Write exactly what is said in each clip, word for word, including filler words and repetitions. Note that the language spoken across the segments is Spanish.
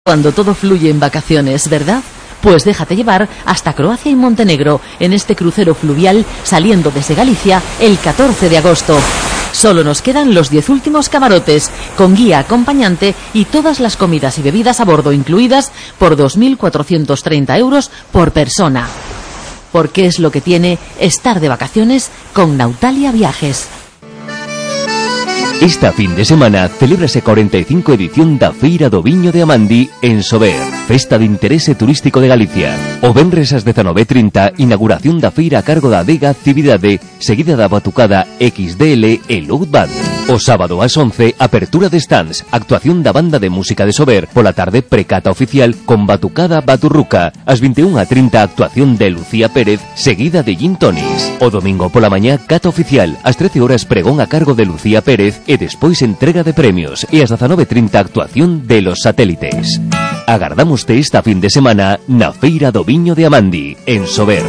Cuando todo fluye en vacaciones, ¿verdad? Pues déjate llevar hasta Croacia y Montenegro en este crucero fluvial saliendo desde Galicia el catorce de agosto. Solo nos quedan los diez últimos camarotes, con guía acompañante y todas las comidas y bebidas a bordo incluidas por dos mil cuatrocientos treinta euros por persona. Porque es lo que tiene estar de vacaciones con Nautalia Viajes. Esta fin de semana celébrase a cuarenta e cinco edición da Feira do Viño de Amandi en Sober, festa de interese turístico de Galicia. O venres ás dezanove e trinta, inauguración da feira a cargo da Adega Actividade, seguida da batucada X D L e Loud Band. O sábado ás once, apertura de stands, actuación da banda de música de Sober, pola tarde precata oficial con batucada Baturruca. Ás vinte e unha e trinta, actuación de Lucía Pérez, seguida de Gin Tonis. O domingo pola mañá, cata oficial, ás trece horas pregón a cargo de Lucía Pérez e despois entrega de premios e ás dezanove e trinta actuación de Los Satélites. Agardámoste esta fin de semana na Feira do Viño de Amandi, en Sober.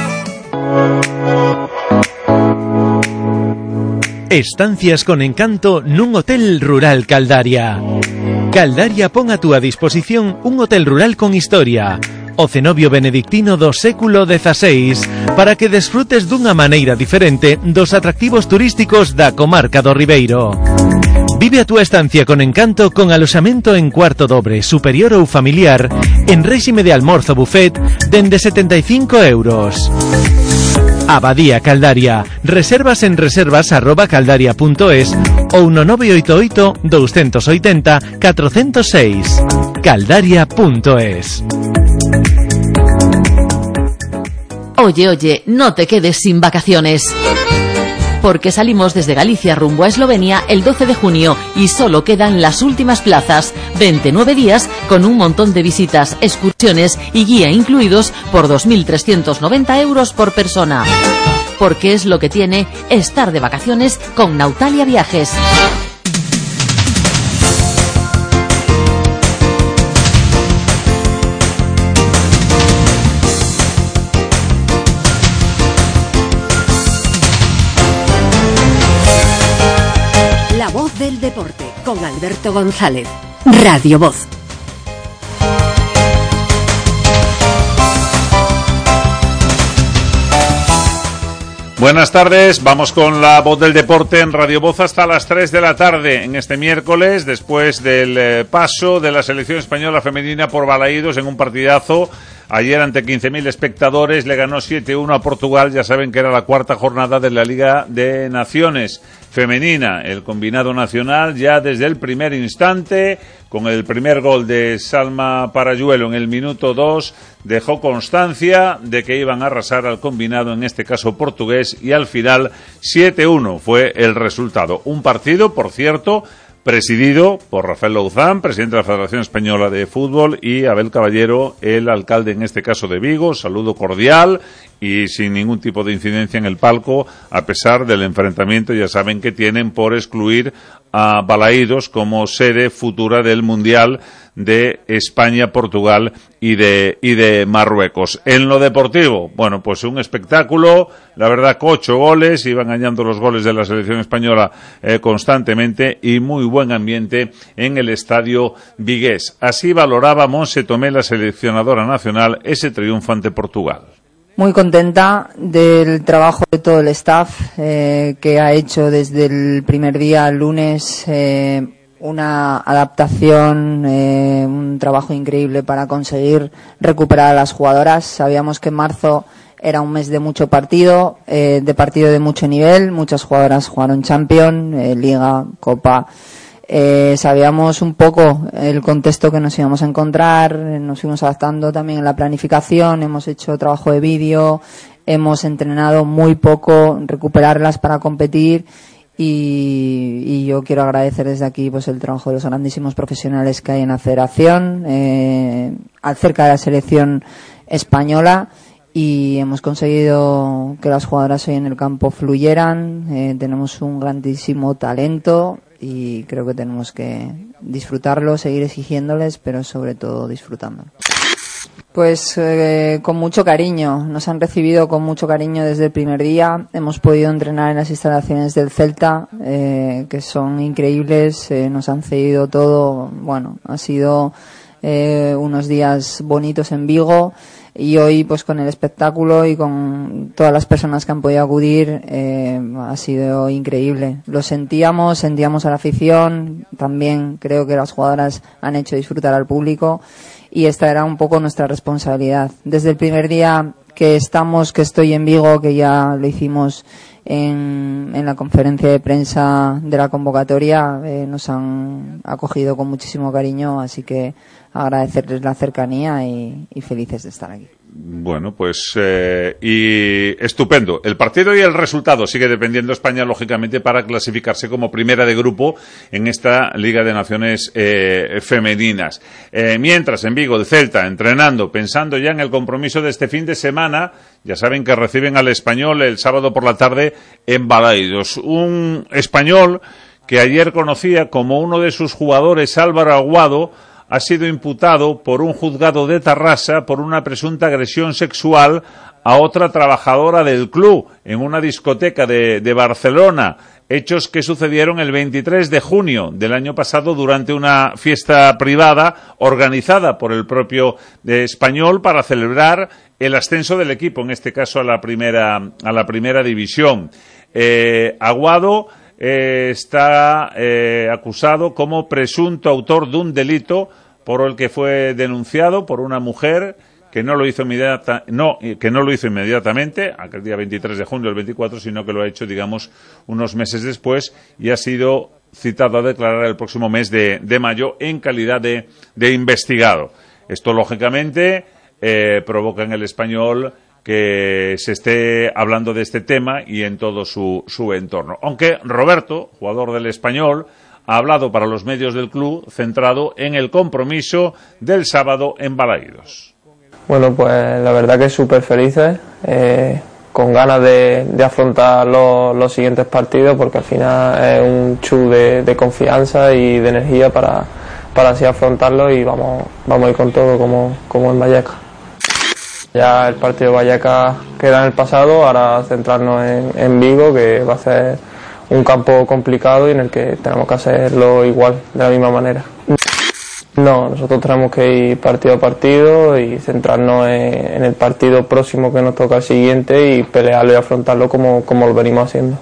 Estancias con encanto nun hotel rural Caldaria. Caldaria pon a túa disposición un hotel rural con historia, o cenobio benedictino do século dezaseis, para que desfrutes dunha maneira diferente dos atractivos turísticos da comarca do Ribeiro. Vive a túa estancia con encanto con aloxamento en cuarto dobre, superior ou familiar, en réxime de almorzo buffet, dende setenta e cinco euros. Abadía Caldaria. Reservas en reservas arroba caldaria punto es ou no nove oito oito, dous oito zero, catro zero seis. caldaria punto es. Oye, oye, no te quedes sin vacaciones. Porque salimos desde Galicia rumbo a Eslovenia el doce de junio y solo quedan las últimas plazas. veintinueve días con un montón de visitas, excursiones y guía incluidos por dos mil trescientos noventa euros por persona. Porque es lo que tiene estar de vacaciones con Nautalia Viajes. La voz del deporte con Alberto González. Radio Voz. Buenas tardes, vamos con la voz del deporte en Radio Voz hasta las tres de la tarde en este miércoles, después del eh, paso de la selección española femenina por Balaídos en un partidazo. Ayer ante quince mil espectadores le ganó siete uno a Portugal, ya saben que era la cuarta jornada de la Liga de Naciones femenina. El combinado nacional ya desde el primer instante, con el primer gol de Salma Parayuelo en el minuto dos, dejó constancia de que iban a arrasar al combinado, en este caso portugués, y al final siete uno fue el resultado. Un partido, por cierto, presidido por Rafael Louzán, presidente de la Federación Española de Fútbol, y Abel Caballero, el alcalde en este caso de Vigo. Saludo cordial y sin ningún tipo de incidencia en el palco, a pesar del enfrentamiento, ya saben, que tienen por excluir a Balaídos como sede futura del Mundial de España, Portugal y de y de Marruecos. En lo deportivo, bueno, pues un espectáculo, la verdad, con ocho goles, iban ganando los goles de la selección española eh, constantemente, y muy buen ambiente en el estadio vigués. Así valoraba Monse Tomé, la seleccionadora nacional, ese triunfo ante Portugal. Muy contenta del trabajo de todo el staff eh, que ha hecho desde el primer día, el lunes, eh, una adaptación, eh, un trabajo increíble para conseguir recuperar a las jugadoras. Sabíamos que en marzo era un mes de mucho partido, eh, de partido de mucho nivel. Muchas jugadoras jugaron Champions, eh, Liga, Copa. Eh, sabíamos un poco el contexto que nos íbamos a encontrar, nos fuimos adaptando también en la planificación, hemos hecho trabajo de vídeo, hemos entrenado muy poco, recuperarlas para competir, y, y yo quiero agradecer desde aquí pues el trabajo de los grandísimos profesionales que hay en la federación, eh, acerca de la selección española, y hemos conseguido que las jugadoras hoy en el campo fluyeran. Eh, tenemos un grandísimo talento y creo que tenemos que disfrutarlo, seguir exigiéndoles, pero sobre todo disfrutándolo. Pues eh, con mucho cariño, nos han recibido con mucho cariño desde el primer día. Hemos podido entrenar en las instalaciones del Celta, eh, que son increíbles, eh, nos han cedido todo. Bueno, ha sido eh, unos días bonitos en Vigo. Y hoy, pues con el espectáculo y con todas las personas que han podido acudir, eh, ha sido increíble. Lo sentíamos, sentíamos a la afición, también creo que las jugadoras han hecho disfrutar al público y esta era un poco nuestra responsabilidad. Desde el primer día que estamos, que estoy en Vigo, que ya lo hicimos en, en la conferencia de prensa de la convocatoria, eh, nos han acogido con muchísimo cariño, así que agradecerles la cercanía y, y felices de estar aquí. Bueno, pues eh, y estupendo. El partido y el resultado sigue dependiendo España, lógicamente, para clasificarse como primera de grupo en esta Liga de Naciones eh, femeninas. Eh, mientras, en Vigo, el Celta, entrenando, pensando ya en el compromiso de este fin de semana, ya saben que reciben al Español el sábado por la tarde en Balaidos. Un Español que ayer conocía como uno de sus jugadores, Álvaro Aguado, ha sido imputado por un juzgado de Tarrasa por una presunta agresión sexual a otra trabajadora del club en una discoteca de, de Barcelona. Hechos que sucedieron el veintitrés de junio del año pasado durante una fiesta privada organizada por el propio eh, Español para celebrar el ascenso del equipo, en este caso a la primera, a la primera división. Eh, Aguado Eh, está eh, acusado como presunto autor de un delito por el que fue denunciado por una mujer que no lo hizo inmediata, no, que no lo hizo inmediatamente, aquel día veintitrés de junio, el veinticuatro, sino que lo ha hecho, digamos, unos meses después y ha sido citado a declarar el próximo mes de, de mayo en calidad de, de investigado. Esto, lógicamente, eh, provoca en el Español que se esté hablando de este tema y en todo su, su entorno. Aunque Roberto, jugador del Español, ha hablado para los medios del club centrado en el compromiso del sábado en Balaidos. Bueno, pues la verdad que súper felices, eh, con ganas de, de afrontar los, los siguientes partidos, porque al final es un chu de, de confianza y de energía para, para así afrontarlo y vamos, vamos a ir con todo como, como en Vallecas. Ya el partido de Vallecas queda en el pasado, ahora centrarnos en, en Vigo, que va a ser un campo complicado y en el que tenemos que hacerlo igual, de la misma manera. No, nosotros tenemos que ir partido a partido y centrarnos en, en el partido próximo que nos toca el siguiente y pelearlo y afrontarlo como, como lo venimos haciendo.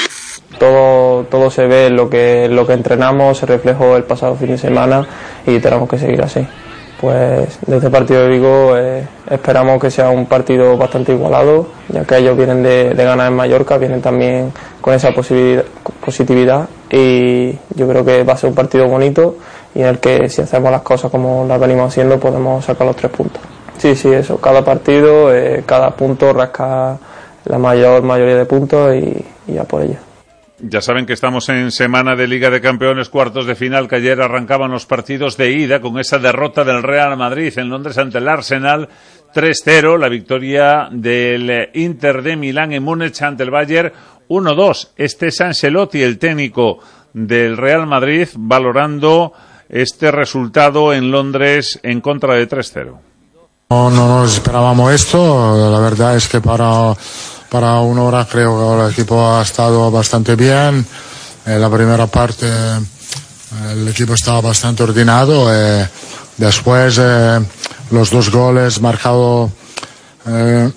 Todo, todo se ve en lo que, lo que entrenamos, se reflejó el pasado fin de semana y tenemos que seguir así. Pues de este partido de Vigo eh, esperamos que sea un partido bastante igualado, ya que ellos vienen de, de ganar en Mallorca, vienen también con esa positividad y yo creo que va a ser un partido bonito y en el que si hacemos las cosas como las venimos haciendo podemos sacar los tres puntos. Sí, sí, eso, cada partido, eh, cada punto rasca la mayor mayoría de puntos y, y ya por ello. Ya saben que estamos en semana de Liga de Campeones, cuartos de final, que ayer arrancaban los partidos de ida con esa derrota del Real Madrid en Londres ante el Arsenal tres cero, la victoria del Inter de Milán en Múnich ante el Bayern uno dos. Este es Ancelotti, el técnico del Real Madrid, valorando este resultado en Londres en contra de tres cero. No, no nos esperábamos esto, la verdad es que para... Para una hora creo que el equipo ha estado bastante bien. En la primera parte el equipo estaba bastante ordenado. Eh, después eh, los dos goles marcados eh,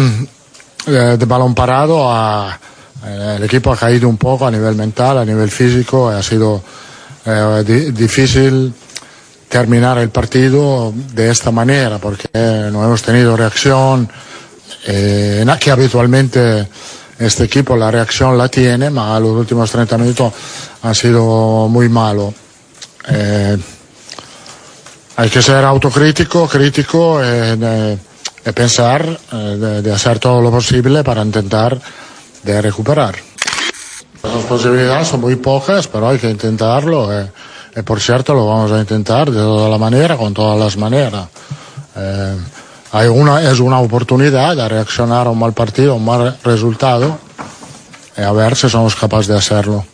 de balón parado, a, eh, el equipo ha caído un poco a nivel mental, a nivel físico. Ha sido eh, di- difícil terminar el partido de esta manera porque no hemos tenido reacción. Eh, que habitualmente este equipo la reacción la tiene, ma los últimos treinta minutos han sido muy malos. Eh, hay que ser autocrítico, crítico eh, de, de pensar, eh, de, de hacer todo lo posible para intentar de recuperar. Las posibilidades son muy pocas, pero hay que intentarlo. Eh, y por cierto, lo vamos a intentar de toda la manera, con todas las maneras. Eh, Hay una, es una oportunidad de reaccionar a un mal partido, a un mal resultado, y a ver si somos capaces de hacerlo.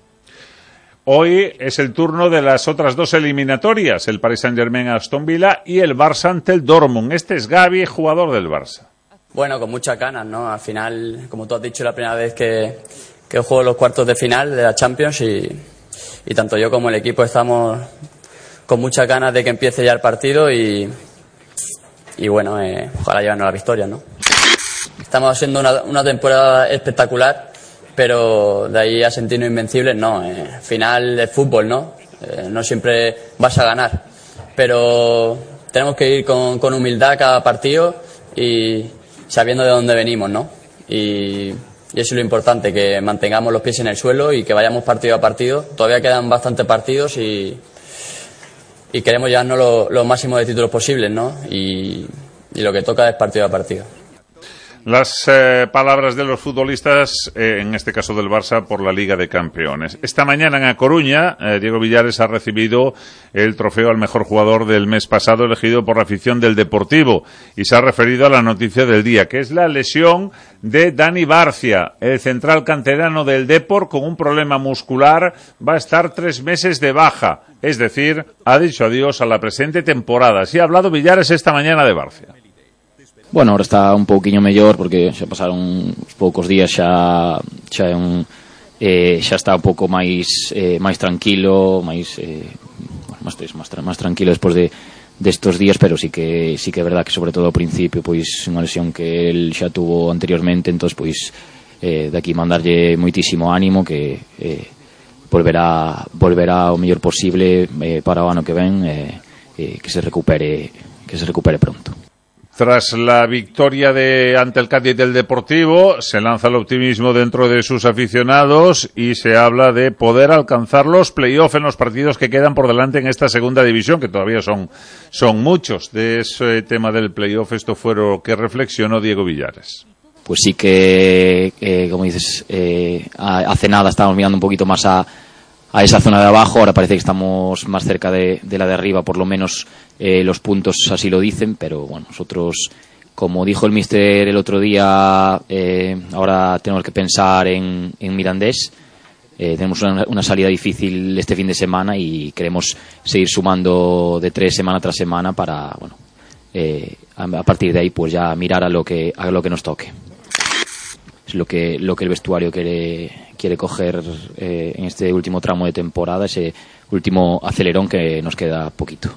Hoy es el turno de las otras dos eliminatorias, el Paris Saint-Germain Aston Villa y el Barça ante el Dortmund. Este es Gavi, jugador del Barça. Bueno, con muchas ganas, ¿no? Al final, como tú has dicho, la primera vez que, que juego los cuartos de final de la Champions y, y tanto yo como el equipo estamos con muchas ganas de que empiece ya el partido y, y bueno, eh, ojalá llevarnos la victoria, ¿no? Estamos haciendo una, una temporada espectacular, pero de ahí a sentirnos invencibles, no. Eh, al final es fútbol, ¿no? Eh, no siempre vas a ganar, pero tenemos que ir con, con humildad a cada partido y sabiendo de dónde venimos, ¿no? Y, y eso es lo importante, que mantengamos los pies en el suelo y que vayamos partido a partido. Todavía quedan bastantes partidos y, y queremos llevarnos lo, lo máximo de títulos posibles, ¿no? Y, y lo que toca es partido a partido. Las eh, palabras de los futbolistas, eh, en este caso del Barça, por la Liga de Campeones. Esta mañana en A Coruña, eh, Diego Villares ha recibido el trofeo al mejor jugador del mes pasado, elegido por la afición del Deportivo, y se ha referido a la noticia del día, que es la lesión de Dani Barcia, el central canterano del Depor, con un problema muscular. Va a estar tres meses de baja, es decir, ha dicho adiós a la presente temporada. Así ha hablado Villares esta mañana de Barcia. Bueno, ahora está un pouquiño mellor porque xa pasaron uns poucos días, xa xa é un eh, xa está un pouco máis eh, máis tranquilo, máis eh, bueno, máis, máis, máis tranquilo despois de destos días, pero sí que sí que é verdad que sobre todo ao principio pois unha lesión que el xa tuvo anteriormente, entonces pois eh, de aquí mandarlle moitísimo ánimo, que eh, volverá volverá o mellor posible eh, para o ano que ven, eh, eh, que se recupere que se recupere pronto. Tras la victoria de ante el Cádiz del Deportivo, se lanza el optimismo dentro de sus aficionados y se habla de poder alcanzar los play-off en los partidos que quedan por delante en esta segunda división, que todavía son, son muchos. De ese tema del play-off, esto fue lo que reflexionó Diego Villares. Pues sí que, eh, como dices, eh, hace nada estábamos mirando un poquito más a a esa zona de abajo, ahora parece que estamos más cerca de, de la de arriba, por lo menos eh, los puntos así lo dicen, pero bueno, nosotros, como dijo el míster el otro día, eh, ahora tenemos que pensar en, en Mirandés. Eh, tenemos una, una salida difícil este fin de semana y queremos seguir sumando de tres semana tras semana para, bueno, eh, a, a partir de ahí pues ya mirar a lo que a lo que nos toque. Es lo que lo que el vestuario quiere quiere coger eh, en este último tramo de temporada, ese último acelerón que nos queda poquito.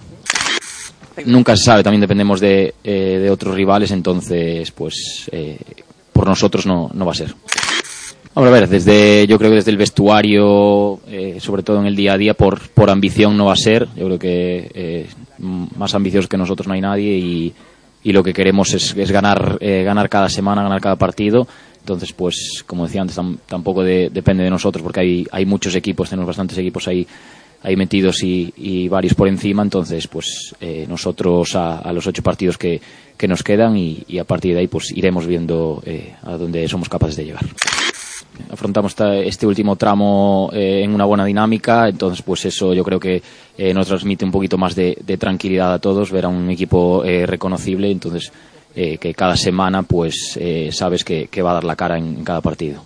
Nunca se sabe, también dependemos de, eh, de otros rivales, entonces pues eh, por nosotros no, no va a ser. Vamos a ver, desde yo creo que desde el vestuario, eh, sobre todo en el día a día, por, por ambición no va a ser. Yo creo que eh, más ambiciosos que nosotros no hay nadie y, y lo que queremos es, es ganar, eh, ganar cada semana, ganar cada partido. Entonces, pues, como decía antes, tam, tampoco de, depende de nosotros, porque hay, hay muchos equipos, tenemos bastantes equipos ahí, ahí metidos y, y varios por encima. Entonces, pues, eh, nosotros a, a los ocho partidos que, que nos quedan y, y a partir de ahí, pues, iremos viendo eh, a dónde somos capaces de llegar. Afrontamos esta, este último tramo eh, en una buena dinámica, entonces, pues, eso yo creo que eh, nos transmite un poquito más de, de tranquilidad a todos, ver a un equipo eh, reconocible, entonces... Eh, que cada semana pues eh, sabes que, que va a dar la cara en, en cada partido.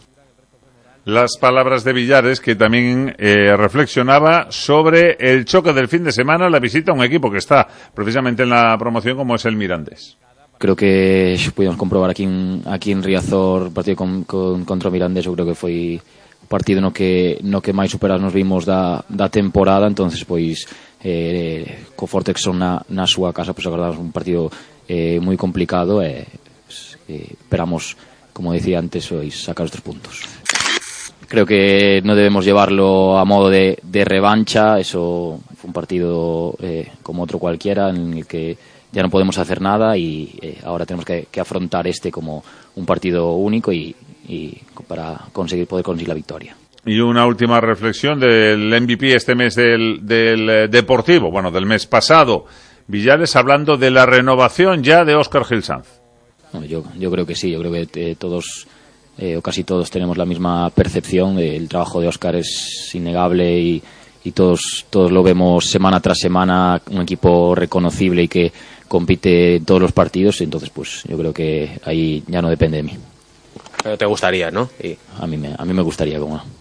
Las palabras de Villares, que también eh, reflexionaba sobre el choque del fin de semana, la visita a un equipo que está precisamente en la promoción como es el Mirandés. Creo que pudimos comprobar aquí en, aquí en Riazor, partido con, con, contra o Mirandés, eu creo que foi un partido no que no que máis superados nos vimos da, da temporada, entonces pois eh, co forte que son na, na súa casa, pois agardamos un partido Eh, muy complicado e eh, esperamos, como decía antes, hoy sacar estos puntos. Creo que no debemos llevarlo a modo de, de revancha, eso fue un partido eh, como otro cualquiera en el que ya no podemos hacer nada y eh, ahora tenemos que, que afrontar este como un partido único y, y para conseguir poder conseguir la victoria. Y una última reflexión del M V P este mes del, del eh, Deportivo, bueno, del mes pasado. Villares hablando de la renovación ya de Óscar Gil Sanz. No, yo, yo creo que sí, yo creo que eh, todos eh, o casi todos tenemos la misma percepción. El trabajo de Óscar es innegable y, y todos, todos lo vemos semana tras semana, un equipo reconocible y que compite en todos los partidos, entonces pues yo creo que ahí ya no depende de mí. Pero te gustaría, ¿no? Sí. A mí me, a mí me gustaría, como no.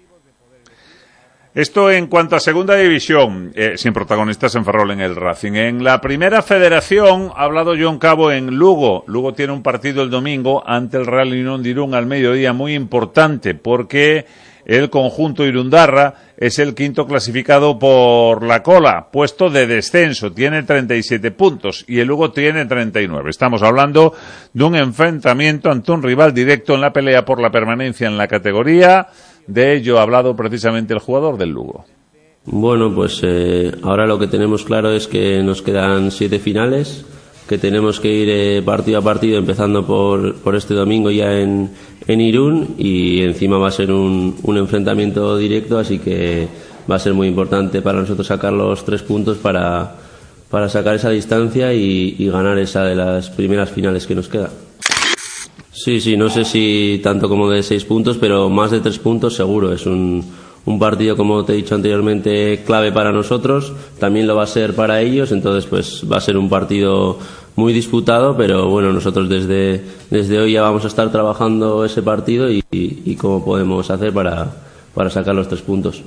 Esto en cuanto a segunda división, eh, sin protagonistas en Ferrol, en el Racing. En la primera federación ha hablado John Cabo en Lugo. Lugo tiene un partido el domingo ante el Real Unión de Irún al mediodía muy importante porque el conjunto irundarra es el quinto clasificado por la cola, puesto de descenso, tiene treinta y siete puntos y el Lugo tiene treinta y nueve. Estamos hablando de un enfrentamiento ante un rival directo en la pelea por la permanencia en la categoría. De ello ha hablado precisamente el jugador del Lugo. Bueno, pues eh, ahora lo que tenemos claro es que nos quedan siete finales, que tenemos que ir eh, partido a partido, empezando por, por este domingo ya en, en Irún, y encima va a ser un, un enfrentamiento directo, así que va a ser muy importante para nosotros sacar los tres puntos para, para sacar esa distancia y, y ganar esa de las primeras finales que nos queda. Sí, sí, no sé si tanto como de seis puntos, pero más de tres puntos seguro. Es un, un partido, como te he dicho anteriormente, clave para nosotros, también lo va a ser para ellos, entonces pues va a ser un partido muy disputado, pero bueno, nosotros desde, desde hoy ya vamos a estar trabajando ese partido y, y, y cómo podemos hacer para, para sacar los tres puntos.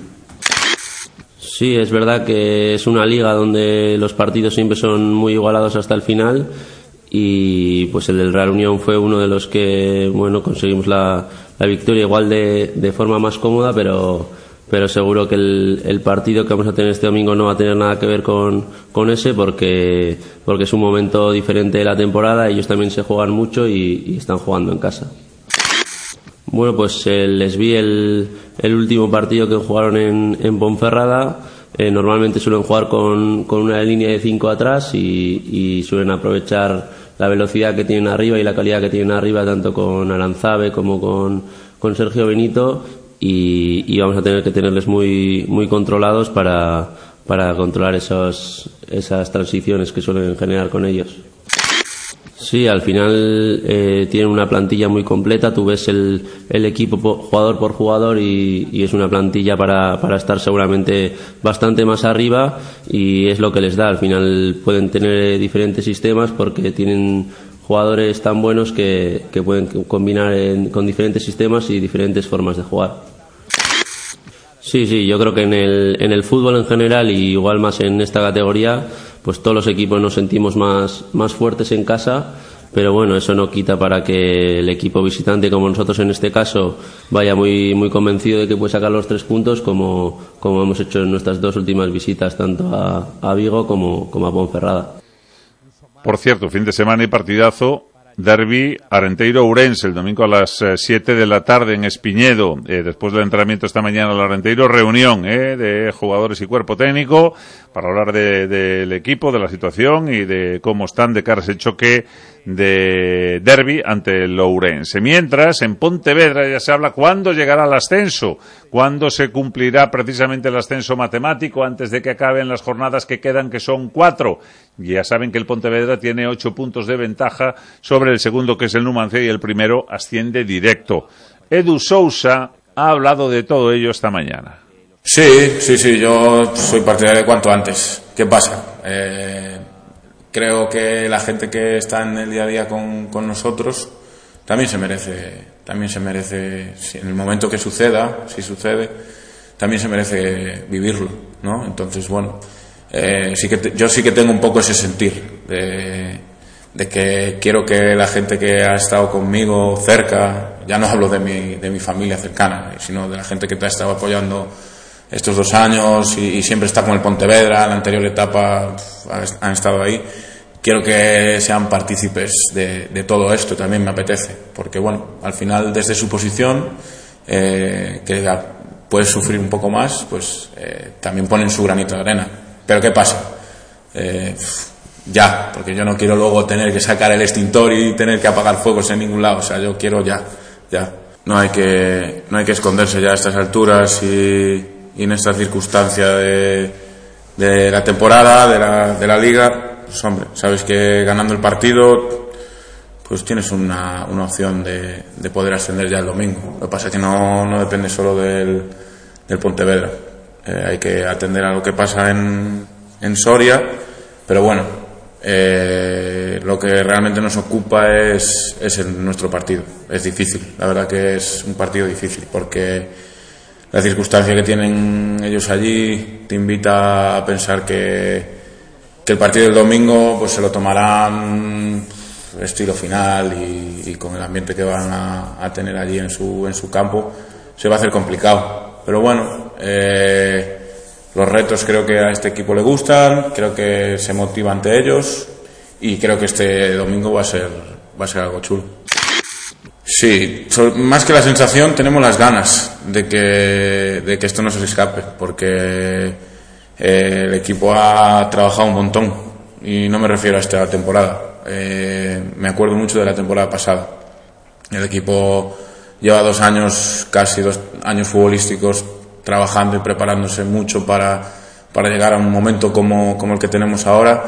Sí, es verdad que es una liga donde los partidos siempre son muy igualados hasta el final, y pues el del Real Unión fue uno de los que bueno conseguimos la, la victoria igual de, de forma más cómoda, pero pero seguro que el, el partido que vamos a tener este domingo no va a tener nada que ver con, con ese, porque porque es un momento diferente de la temporada. Ellos también se juegan mucho y, y están jugando en casa. Bueno, pues eh, les vi el, el último partido que jugaron en, en Ponferrada. Eh, normalmente suelen jugar con, con una línea de cinco atrás y, y suelen aprovechar la velocidad que tienen arriba y la calidad que tienen arriba, tanto con Aranzabe como con, con Sergio Benito, y, y vamos a tener que tenerles muy, muy controlados para, para controlar esos, esas transiciones que suelen generar con ellos. Sí, al final eh, tienen una plantilla muy completa. Tú ves el, el equipo po, jugador por jugador y, y es una plantilla para, para estar seguramente bastante más arriba, y es lo que les da. Al final pueden tener diferentes sistemas porque tienen jugadores tan buenos que, que pueden combinar en, con diferentes sistemas y diferentes formas de jugar. Sí, sí, yo creo que en el, en el fútbol en general, y igual más en esta categoría, pues todos los equipos nos sentimos más, más fuertes en casa, pero bueno, eso no quita para que el equipo visitante, como nosotros en este caso, vaya muy, muy convencido de que puede sacar los tres puntos, como, como hemos hecho en nuestras dos últimas visitas, tanto a, a Vigo como, como a Ponferrada. Por cierto, fin de semana y partidazo. Derbi Arenteiro-Ourense el domingo a las siete de la tarde en Espiñedo. Eh, después del entrenamiento esta mañana al Arenteiro, reunión eh, de jugadores y cuerpo técnico para hablar de, del equipo, de la situación y de cómo están de cara a ese choque de Derbi ante el Ourense. Mientras, en Pontevedra ya se habla cuándo llegará el ascenso, cuándo se cumplirá precisamente el ascenso matemático antes de que acaben las jornadas que quedan, que son cuatro. Ya saben que el Pontevedra tiene ocho puntos de ventaja sobre el segundo, que es el Numancia, y el primero asciende directo. Edu Sousa ha hablado de todo ello esta mañana. Sí, sí, sí, yo soy partidario de cuanto antes. ¿Qué pasa? Eh, creo que la gente que está en el día a día con, con nosotros también se merece, también se merece, si en el momento que suceda, si sucede, también se merece vivirlo, ¿no? Entonces, bueno, eh, sí que te, yo sí que tengo un poco ese sentir de, de que quiero que la gente que ha estado conmigo cerca, ya no hablo de mi, de mi familia cercana, sino de la gente que te ha estado apoyando estos dos años y, y siempre está con el Pontevedra, en la anterior etapa pff, han estado ahí. Quiero que sean partícipes de, de todo esto, también me apetece, porque bueno, al final desde su posición, eh, que puedes sufrir un poco más, pues eh, también ponen su granito de arena. Pero ¿qué pasa? Eh, ya, porque yo no quiero luego tener que sacar el extintor y tener que apagar fuegos en ningún lado, o sea, yo quiero ya, ya. No hay que, no hay que esconderse ya a estas alturas y, y en esta circunstancia de, de la temporada, de la, de la liga. Pues hombre, sabes que ganando el partido pues tienes una, una opción de, de poder ascender ya el domingo. Lo que pasa es que no, no depende solo del, del Pontevedra. Eh, hay que atender a lo que pasa en, en Soria, pero bueno, eh, lo que realmente nos ocupa es, es el, nuestro partido. Es difícil, la verdad que es un partido difícil, porque la circunstancia que tienen ellos allí te invita a pensar que que el partido del domingo pues se lo tomarán estilo final y, y con el ambiente que van a, a tener allí en su en su campo, se va a hacer complicado. Pero bueno, eh, los retos creo que a este equipo le gustan, creo que se motiva ante ellos y creo que este domingo va a ser, va a ser algo chulo. Sí, más que la sensación, tenemos las ganas de que, de que esto no se escape, porque eh, el equipo ha trabajado un montón, y no me refiero a esta temporada. Eh, me acuerdo mucho de la temporada pasada. El equipo lleva dos años, casi dos años futbolísticos, trabajando y preparándose mucho para, para llegar a un momento como, como el que tenemos ahora,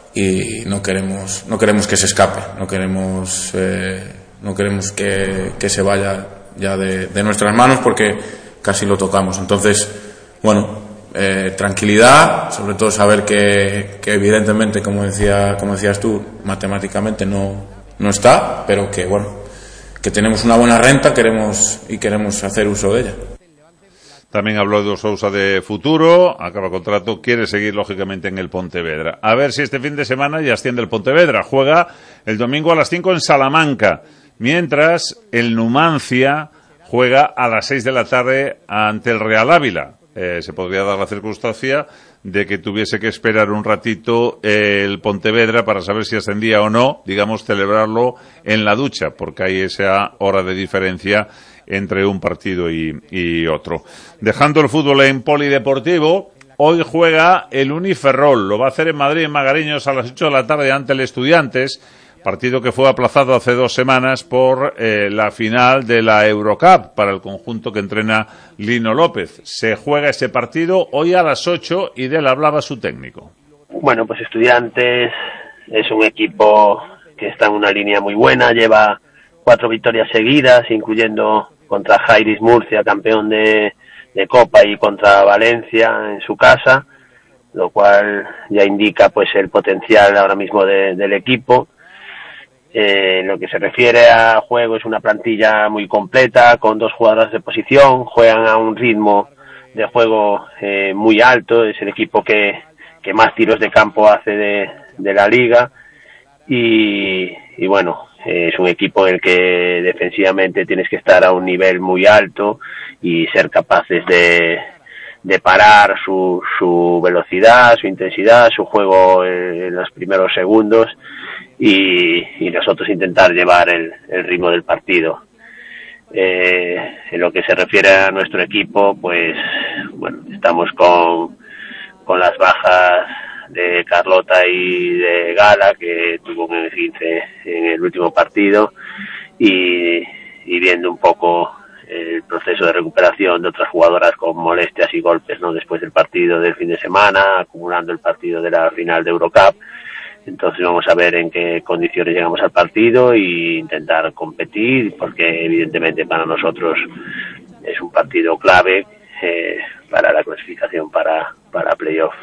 y no queremos, no queremos que se escape, no queremos... Eh, No queremos que, que se vaya ya de, de nuestras manos, porque casi lo tocamos. Entonces, bueno, eh, tranquilidad, sobre todo saber que, que evidentemente, como decía, como decías tú, matemáticamente no, no está, pero que bueno, que tenemos una buena renta, queremos y queremos hacer uso de ella. También habló Edu Sousa de futuro, acaba contrato, quiere seguir lógicamente en el Pontevedra. A ver si este fin de semana ya asciende el Pontevedra. Juega el domingo a las cinco en Salamanca. Mientras el Numancia juega a las seis de la tarde ante el Real Ávila. Eh, se podría dar la circunstancia de que tuviese que esperar un ratito eh, el Pontevedra para saber si ascendía o no, digamos, celebrarlo en la ducha, porque hay esa hora de diferencia entre un partido y, y otro. Dejando el fútbol en polideportivo, hoy juega el Uniferrol. Lo va a hacer en Madrid, en Magariños, a las ocho de la tarde ante el Estudiantes. Partido que fue aplazado hace dos semanas por eh, la final de la Eurocup para el conjunto que entrena Lino López. Se juega ese partido hoy a las ocho y de él hablaba su técnico. Bueno, pues Estudiantes es un equipo que está en una línea muy buena, lleva cuatro victorias seguidas, incluyendo contra Jairis Murcia, campeón de, de Copa, y contra Valencia en su casa, lo cual ya indica pues el potencial ahora mismo de, del equipo. Eh, en lo que se refiere a juego, es una plantilla muy completa, con dos jugadoras de posición, juegan a un ritmo de juego eh, muy alto, es el equipo que, que más tiros de campo hace de, de la liga, y, y bueno, eh, es un equipo en el que defensivamente tienes que estar a un nivel muy alto y ser capaces de, de parar su, su velocidad, su intensidad, su juego en, en los primeros segundos, y, y nosotros intentar llevar el, el ritmo del partido. Eh, en lo que se refiere a nuestro equipo, pues bueno, estamos con, con las bajas de Carlota y de Gala, que tuvo un esguince en el último partido, y, y viendo un poco el proceso de recuperación de otras jugadoras con molestias y golpes, ¿no?, después del partido del fin de semana, acumulando el partido de la final de Eurocup. Entonces vamos a ver en qué condiciones llegamos al partido e intentar competir, porque evidentemente para nosotros es un partido clave eh, para la clasificación para, para playoff.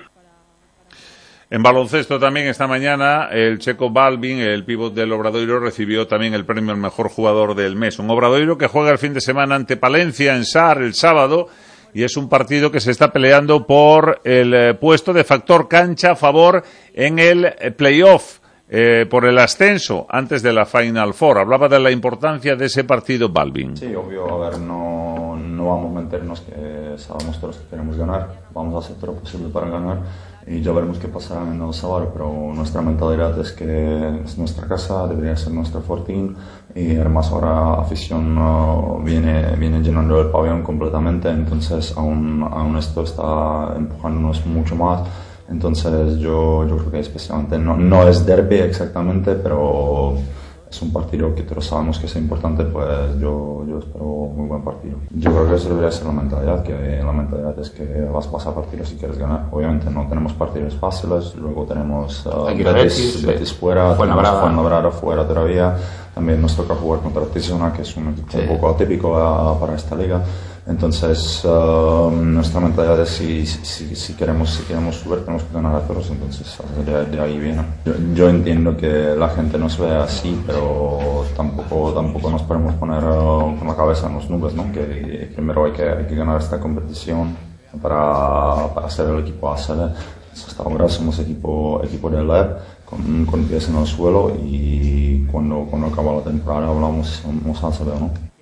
En baloncesto también esta mañana el checo Balvin, el pívot del Obradoiro, recibió también el premio al mejor jugador del mes. Un Obradoiro que juega el fin de semana ante Palencia en Sar el sábado, y es un partido que se está peleando por el eh, puesto de factor cancha a favor en el eh, playoff, eh, por el ascenso antes de la Final Four. Hablaba de la importancia de ese partido Balvin. Sí, obvio, a ver, no, no vamos a meternos, que sabemos todos que queremos ganar, vamos a hacer todo lo posible para ganar, y ya veremos qué pasará en el sábado, pero nuestra mentalidad es que es nuestra casa, debería ser nuestro fortín, y además ahora afición uh, viene, viene llenando el pabellón completamente, entonces aún, aún esto está empujándonos mucho más. Entonces yo, yo creo que especialmente no, no es derbi exactamente, pero es un partido que todos sabemos que es importante, pues yo, yo espero muy buen partido. Yo creo que eso debería ser la mentalidad, que la mentalidad es que vas, vas a partidos si quieres ganar. Obviamente no tenemos partidos fáciles, luego tenemos uh, Betis, Betis fuera, Fuenlabrada. Fuenlabrada fuera todavía. También nos toca jugar contra Tizona, que es un equipo sí. un poco atípico uh, para esta liga. Entonces uh, nuestra mentalidad es si, si, si, queremos, si queremos subir tenemos que ganar a todos, entonces de, de ahí viene. Yo, yo entiendo que la gente nos ve así, pero tampoco, tampoco nos podemos poner uh, con la cabeza en las nubes, ¿no? Que primero hay que, hay que ganar esta competición para, para ser el equipo A C B. Hasta ahora somos equipo, equipo de L E P con, con pies en el suelo, y cuando, cuando acaba la temporada hablamos somos A C B, ¿no?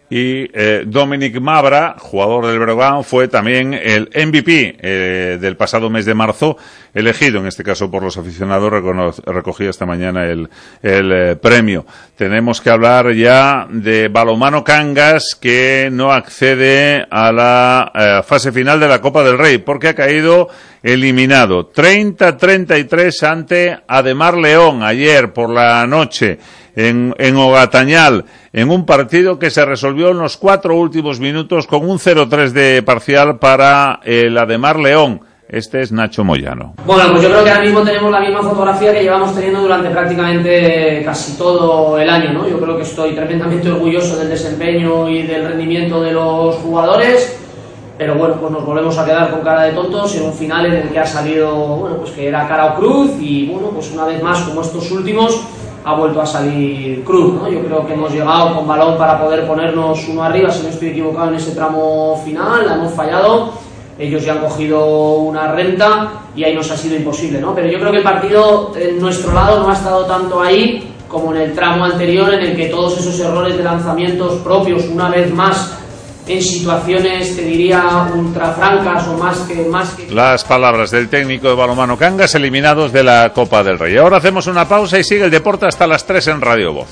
Y eh, Dominic Mabra, jugador del Breogán, fue también el M V P eh, del pasado mes de marzo, elegido en este caso por los aficionados. Recogía esta mañana el, el eh, premio. Tenemos que hablar ya de Balonmano Cangas, que no accede a la eh, fase final de la Copa del Rey porque ha caído eliminado treinta a treinta y tres ante Ademar León ayer por la noche en, en Ogatañal, en un partido que se resolvió en los cuatro últimos minutos con un cero tres de parcial para el Ademar León. Este es Nacho Moyano. Bueno, pues yo creo que ahora mismo tenemos la misma fotografía que llevamos teniendo durante prácticamente casi todo el año, ¿no? Yo creo que estoy tremendamente orgulloso del desempeño y del rendimiento de los jugadores, pero bueno, pues nos volvemos a quedar con cara de tontos en un final en el que ha salido, bueno, pues que era cara o cruz, y bueno, pues una vez más, como estos últimos, ha vuelto a salir cruz, ¿no? Yo creo que hemos llegado con balón para poder ponernos uno arriba, si no estoy equivocado, en ese tramo final, la hemos fallado, ellos ya han cogido una renta y ahí nos ha sido imposible, ¿no? Pero yo creo que el partido en nuestro lado no ha estado tanto ahí como en el tramo anterior, en el que todos esos errores de lanzamientos propios, una vez más, en situaciones, te diría, ultra francas o más que, más que... Las palabras del técnico de Balonmano Cangas, eliminados de la Copa del Rey. Ahora hacemos una pausa y sigue el deporte hasta las tres en Radio Voz.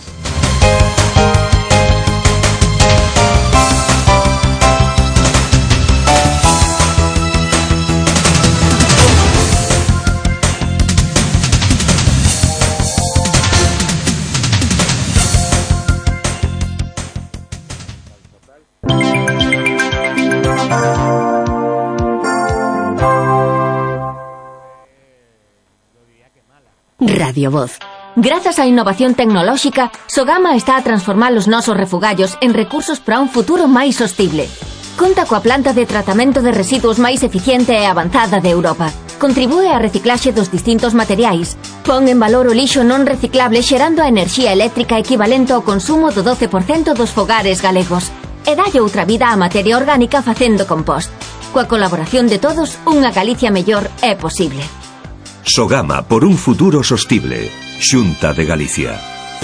Radio Voz. Grazas á innovación tecnolóxica, Sogama está a transformar os nosos refugallos en recursos para un futuro máis sostible. Conta coa planta de tratamento de residuos máis eficiente e avanzada de Europa. Contribúe á reciclaxe dos distintos materiais. Pon en valor o lixo non reciclable xerando a enerxía eléctrica equivalente ao consumo do doce por cento dos fogares galegos. E dalle outra vida á materia orgánica facendo compost. Coa colaboración de todos, unha Galicia mellor é posible. Sogama por un futuro sostible. Xunta de Galicia.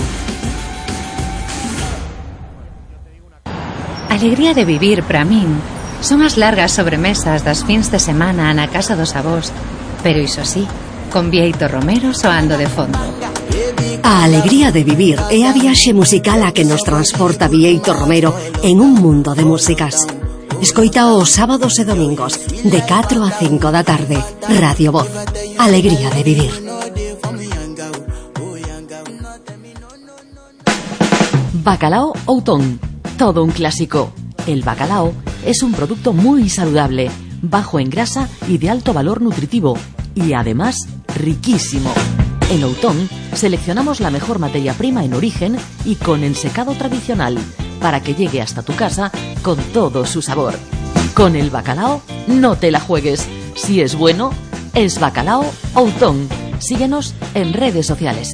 Alegría de vivir para min son as largas sobremesas das fins de semana na casa dos avós, pero iso sí, con Bieito Romero soando de fondo. A alegría de vivir é a viaxe musical a que nos transporta Bieito Romero en un mundo de músicas. Escoita os sábados e domingos de catro a cinco da tarde. Radio Voz. Alegría de vivir. Bacalao Outón. Todo un clásico. El bacalao es un producto muy saludable, bajo en grasa y de alto valor nutritivo, y además riquísimo. En Outón seleccionamos la mejor materia prima en origen y con ensecado tradicional, para que llegue hasta tu casa con todo su sabor. Con el bacalao no te la juegues. Si es bueno, es Bacalao Outón. Síguenos en redes sociales.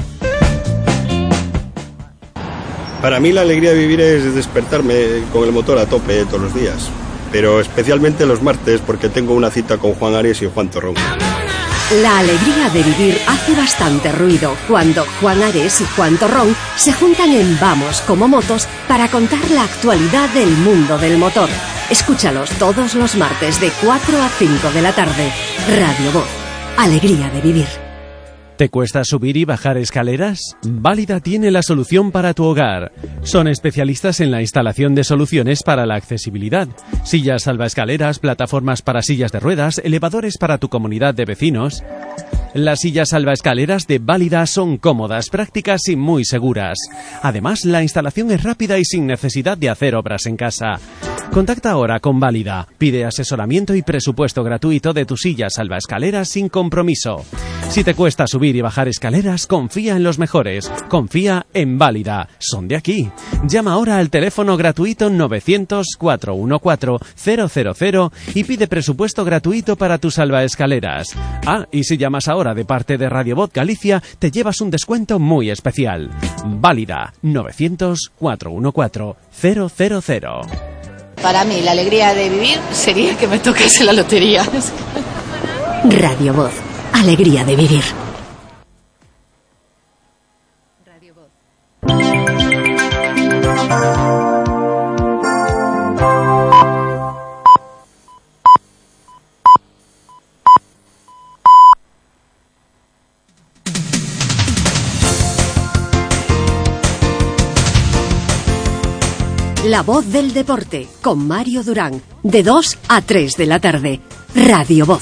Para mí la alegría de vivir es despertarme con el motor a tope todos los días, pero especialmente los martes porque tengo una cita con Juan Ares y Juan Torrón. La alegría de vivir hace bastante ruido cuando Juan Ares y Juan Torrón se juntan en Vamos como Motos para contar la actualidad del mundo del motor. Escúchalos todos los martes de cuatro a cinco de la tarde. Radio Voz. Alegría de vivir. ¿Te cuesta subir y bajar escaleras? Válida tiene la solución para tu hogar. Son especialistas en la instalación de soluciones para la accesibilidad. Sillas salvaescaleras, plataformas para sillas de ruedas, elevadores para tu comunidad de vecinos. Las sillas salvaescaleras de Válida son cómodas, prácticas y muy seguras. Además, la instalación es rápida y sin necesidad de hacer obras en casa. Contacta ahora con Válida. Pide asesoramiento y presupuesto gratuito de tu silla salvaescaleras sin compromiso. Si te cuesta subir y bajar escaleras, confía en los mejores. Confía en Válida. Son de aquí. Llama ahora al teléfono gratuito novecientos, cuatrocientos catorce, cero cero cero y pide presupuesto gratuito para tus salvaescaleras. Ah, y si llamas ahora de parte de Radio Voz Galicia, te llevas un descuento muy especial. Válida. novecientos, cuatrocientos catorce, cero cero cero. Para mí, la alegría de vivir sería que me tocase la lotería. Radio Voz. Alegría de vivir. La voz del deporte, con Mario Durán, de dos a tres de la tarde. Radio Voz.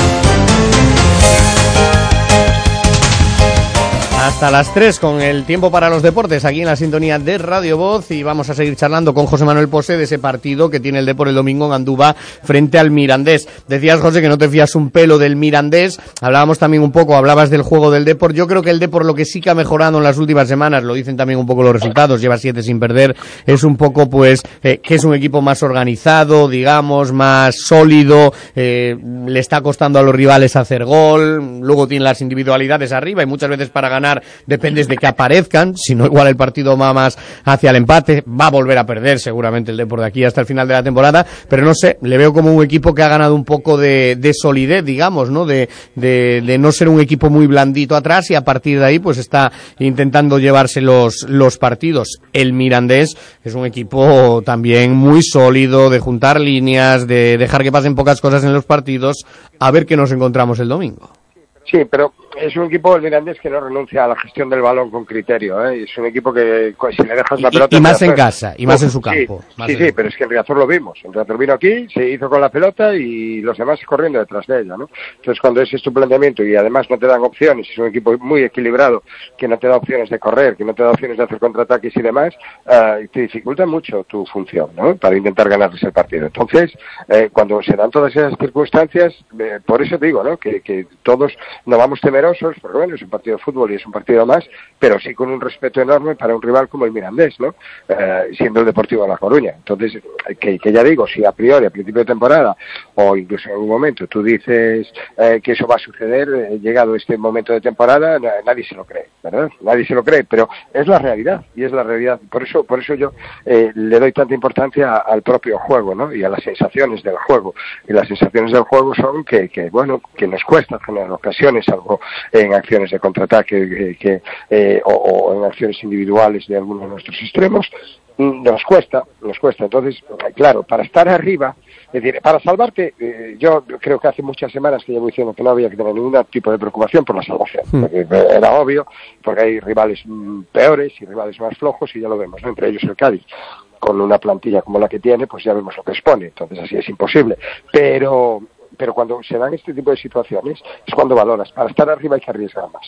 Hasta las tres con el tiempo para los deportes aquí en la sintonía de Radio Voz, y vamos a seguir charlando con José Manuel Pose de ese partido que tiene el Depor el domingo en Andúba frente al Mirandés. Decías, José, que no te fías un pelo del Mirandés. Hablábamos también un poco, hablabas del juego del Depor. Yo creo que el Depor lo que sí que ha mejorado en las últimas semanas, lo dicen también un poco los resultados, lleva siete sin perder, es un poco pues eh, que es un equipo más organizado, digamos, más sólido, eh, le está costando a los rivales hacer gol, luego tiene las individualidades arriba y muchas veces para ganar dependes de que aparezcan, si no igual el partido va más hacia el empate, va a volver a perder seguramente el Depor de aquí hasta el final de la temporada, pero no sé, le veo como un equipo que ha ganado un poco de, de solidez, digamos, ¿no? De, de, de no ser un equipo muy blandito atrás, y a partir de ahí pues está intentando llevarse los, los partidos. El Mirandés es un equipo también muy sólido, de juntar líneas, de dejar que pasen pocas cosas en los partidos, a ver qué nos encontramos el domingo. Sí, pero es un equipo, el Mirandés, que no renuncia a la gestión del balón con criterio, ¿eh? Es un equipo que si le dejas la pelota... Y, y más en casa, y más en su campo. Sí, sí, sí, pero es que en Riazor lo vimos. En Riazor vino aquí, se hizo con la pelota y los demás corriendo detrás de ella, ¿no? Entonces, cuando ese es tu planteamiento y además no te dan opciones, es un equipo muy equilibrado, que no te da opciones de correr, que no te da opciones de hacer contraataques y demás, uh, te dificulta mucho tu función, ¿no? Para intentar ganarles el partido. Entonces, eh, cuando se dan todas esas circunstancias, eh, por eso digo, ¿no? Que, que todos no vamos temerosos, porque bueno, es un partido de fútbol y es un partido más, pero sí con un respeto enorme para un rival como el Mirandés, ¿no? Eh, siendo el Deportivo de La Coruña. Entonces, que, que ya digo, si a priori, a principio de temporada, o incluso en algún momento, tú dices eh, que eso va a suceder, eh, llegado este momento de temporada, nadie se lo cree, ¿verdad? Nadie se lo cree, pero es la realidad, y es la realidad. Por eso, por eso yo eh, le doy tanta importancia al propio juego, ¿no? Y a las sensaciones del juego. Y las sensaciones del juego son que, que bueno, que nos cuesta generar ocasiones, algo en acciones de contraataque que, que, eh, o, o en acciones individuales de algunos de nuestros extremos, nos cuesta, nos cuesta. Entonces, claro, para estar arriba, es decir, para salvarte, eh, yo creo que hace muchas semanas que llevo diciendo que no había que tener ningún tipo de preocupación por la salvación. Mm. Porque era obvio, porque hay rivales mm, peores y rivales más flojos, y ya lo vemos, ¿no? Entre ellos el Cádiz. Con una plantilla como la que tiene, pues ya vemos lo que expone. Entonces así es imposible. Pero... pero cuando se dan este tipo de situaciones es cuando valoras. Para estar arriba hay que arriesgar más.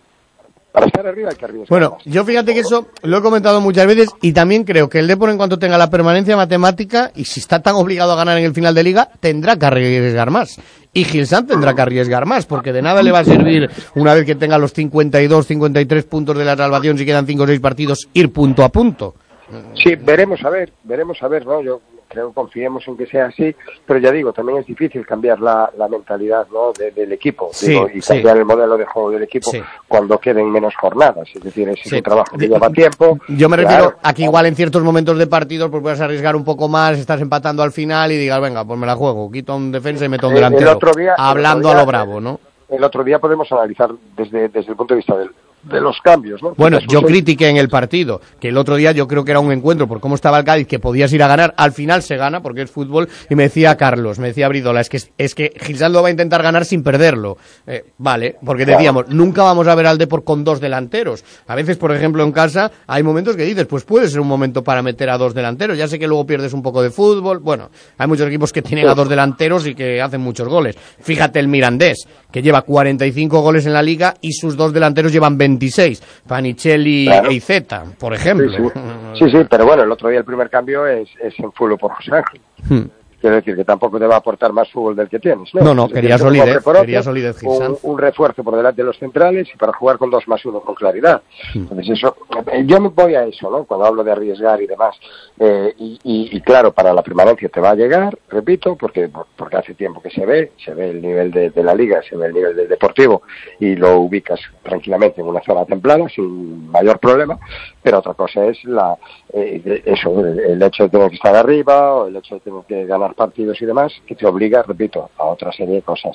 Para estar arriba hay que arriesgar bueno, más. Yo fíjate que eso lo he comentado muchas veces, y también creo que el Depor, en cuanto tenga la permanencia matemática, y si está tan obligado a ganar en el final de Liga, tendrá que arriesgar más. Y Gilsán tendrá que arriesgar más, porque de nada le va a servir, una vez que tenga los cincuenta y dos, cincuenta y tres puntos de la salvación, si quedan cinco o seis partidos, ir punto a punto. Sí, veremos a ver, veremos a ver, ¿no? Yo creo, confiemos en que sea así, pero ya digo, también es difícil cambiar la, la mentalidad, ¿no? de, del equipo, sí, digo, y cambiar sí. el modelo de juego del equipo sí. cuando queden menos jornadas, es decir, ese sí. es un trabajo que lleva tiempo. Yo me refiero claro. a que igual en ciertos momentos de partidos pues puedes arriesgar un poco más, estás empatando al final y digas, venga, pues me la juego, quito un defensa y meto un delantero, el otro día, hablando el otro día, a lo bravo, ¿no? El otro día podemos analizar desde, desde el punto de vista del de los cambios, ¿no? Bueno, yo critiqué en el partido que el otro día yo creo que era un encuentro por cómo estaba el Cádiz, que podías ir a ganar, al final se gana porque es fútbol, y me decía Carlos, me decía Brizola, es que es que Gilsaldo va a intentar ganar sin perderlo, eh, vale, porque decíamos, claro. Nunca vamos a ver al Depor con dos delanteros, a veces por ejemplo en casa hay momentos que dices, pues puede ser un momento para meter a dos delanteros, ya sé que luego pierdes un poco de fútbol, bueno, hay muchos equipos que tienen a dos delanteros y que hacen muchos goles, fíjate el Mirandés, que lleva cuarenta y cinco goles en la Liga y sus dos delanteros llevan veintiséis, Panicelli claro. e Izeta, por ejemplo. Sí sí. sí, sí, pero bueno, el otro día el primer cambio es, es en Fulo por José Ángel. Hmm. Quiero decir que tampoco te va a aportar más fútbol del que tienes, ¿no? No, no, quería solidez, quería solidez, un, un refuerzo por delante de los centrales y para jugar con dos más uno con claridad. Entonces eso, yo me voy a eso, ¿no? Cuando hablo de arriesgar y demás. Eh, y, y, y claro, para la permanencia te va a llegar, repito, porque porque hace tiempo que se ve, se ve el nivel de, de la liga, se ve el nivel del Deportivo y lo ubicas tranquilamente en una zona templada sin mayor problema, pero otra cosa es la eh, eso, el, el hecho de tener que estar arriba o el hecho de tener que ganar partidos y demás, que te obliga, repito, a otra serie de cosas.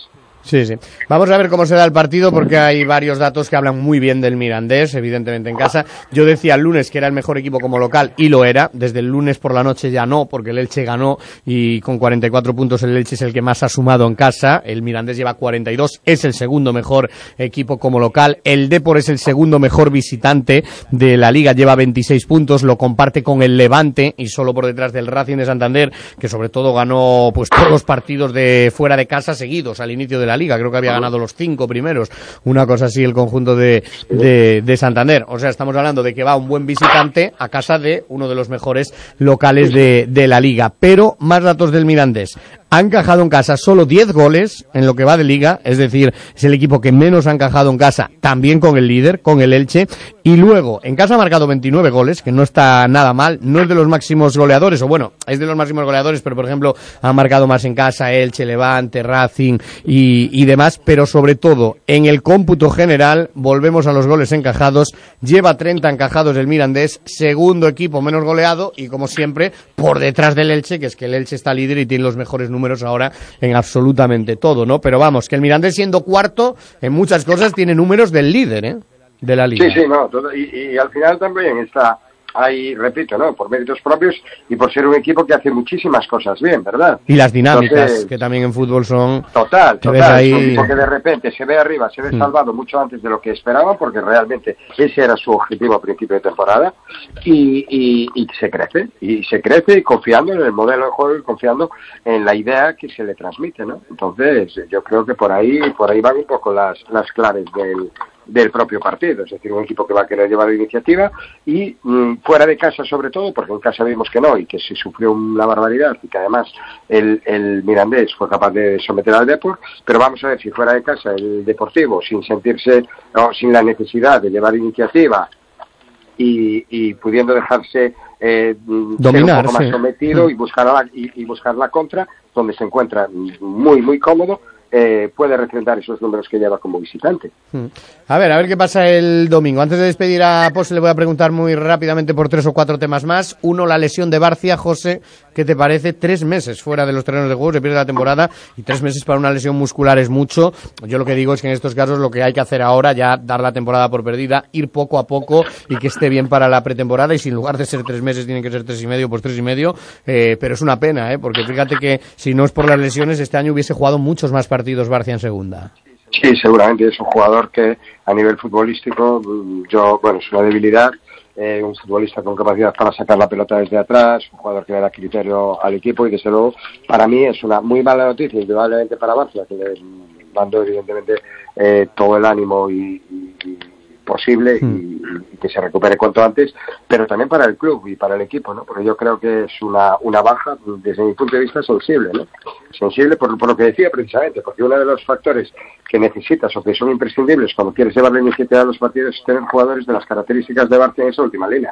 Sí, sí. Vamos a ver cómo se da el partido porque hay varios datos que hablan muy bien del Mirandés, evidentemente en casa. Yo decía el lunes que era el mejor equipo como local y lo era. Desde el lunes por la noche ya no, porque el Elche ganó y con cuarenta y cuatro puntos el Elche es el que más ha sumado en casa. El Mirandés lleva cuarenta y dos, es el segundo mejor equipo como local. El Depor es el segundo mejor visitante de la Liga, lleva veintiséis puntos, lo comparte con el Levante y solo por detrás del Racing de Santander, que sobre todo ganó pues todos los partidos de fuera de casa seguidos al inicio de la Liga, creo que había ganado los cinco primeros, una cosa así el conjunto de, de, de Santander. O sea, estamos hablando de que va un buen visitante a casa de uno de los mejores locales de, de la Liga. Pero más datos del Mirandés. Ha encajado en casa solo diez goles en lo que va de Liga, es decir, es el equipo que menos ha encajado en casa, también con el líder, con el Elche, y luego en casa ha marcado veintinueve goles, que no está nada mal, no es de los máximos goleadores, o bueno, es de los máximos goleadores, pero por ejemplo ha marcado más en casa Elche, Levante, Racing y, y demás, pero sobre todo en el cómputo general, volvemos a los goles encajados, lleva treinta encajados el Mirandés, segundo equipo menos goleado y como siempre por detrás del Elche, que es que el Elche está líder y tiene los mejores números ahora en absolutamente todo, ¿no? Pero vamos, que el Mirandés siendo cuarto en muchas cosas tiene números del líder, ¿eh? De la Liga. Sí, sí, no, todo, y, y al final también está ahí, repito, ¿no? Por méritos propios y por ser un equipo que hace muchísimas cosas bien, ¿verdad? Y las dinámicas, Entonces, que también en fútbol son... Total, total, ahí... es un equipo que de repente se ve arriba, se ve Mm. salvado mucho antes de lo que esperaba, porque realmente ese era su objetivo a principio de temporada, y, y, y se crece, y se crece confiando en el modelo de juego y confiando en la idea que se le transmite, ¿no? Entonces, yo creo que por ahí, por ahí van un poco las, las claves del... del propio partido, es decir, un equipo que va a querer llevar la iniciativa y mmm, fuera de casa sobre todo, porque en casa vimos que no y que se sufrió una barbaridad y que además el, el Mirandés fue capaz de someter al Depor, pero vamos a ver si fuera de casa el Deportivo sin sentirse, no, sin la necesidad de llevar iniciativa y, y pudiendo dejarse eh, dominar, ser un poco más sí. sometido y buscar la, y, y buscar la contra, donde se encuentra muy muy cómodo, eh, puede refrendar esos números que lleva como visitante. A ver, a ver qué pasa el domingo. Antes de despedir a José le voy a preguntar muy rápidamente por tres o cuatro temas más. Uno, la lesión de Barcia. José, ¿qué te parece? Tres meses fuera de los terrenos de juego, se pierde la temporada y tres meses para una lesión muscular es mucho. Yo lo que digo es que en estos casos lo que hay que hacer ahora, ya dar la temporada por perdida, ir poco a poco y que esté bien para la pretemporada y si en lugar de ser tres meses tienen que ser tres y medio, pues tres y medio, eh, pero es una pena, ¿eh? Porque fíjate que si no es por las lesiones este año hubiese jugado muchos más partidos Barcia en segunda. Sí, seguramente es un jugador que a nivel futbolístico, yo, bueno, es una debilidad, eh, un futbolista con capacidad para sacar la pelota desde atrás, un jugador que le da criterio al equipo y desde luego para mí es una muy mala noticia, indudablemente para Barcia, que le mando evidentemente eh, todo el ánimo y, y, y posible mm. y, y que se recupere cuanto antes, pero también para el club y para el equipo, ¿no? Porque yo creo que es una, una baja desde mi punto de vista sensible, ¿no? Sensible por, por lo que decía precisamente, porque uno de los factores que necesitas o que son imprescindibles cuando quieres llevar la iniciativa a los partidos es tener jugadores de las características de Barça en esa última línea.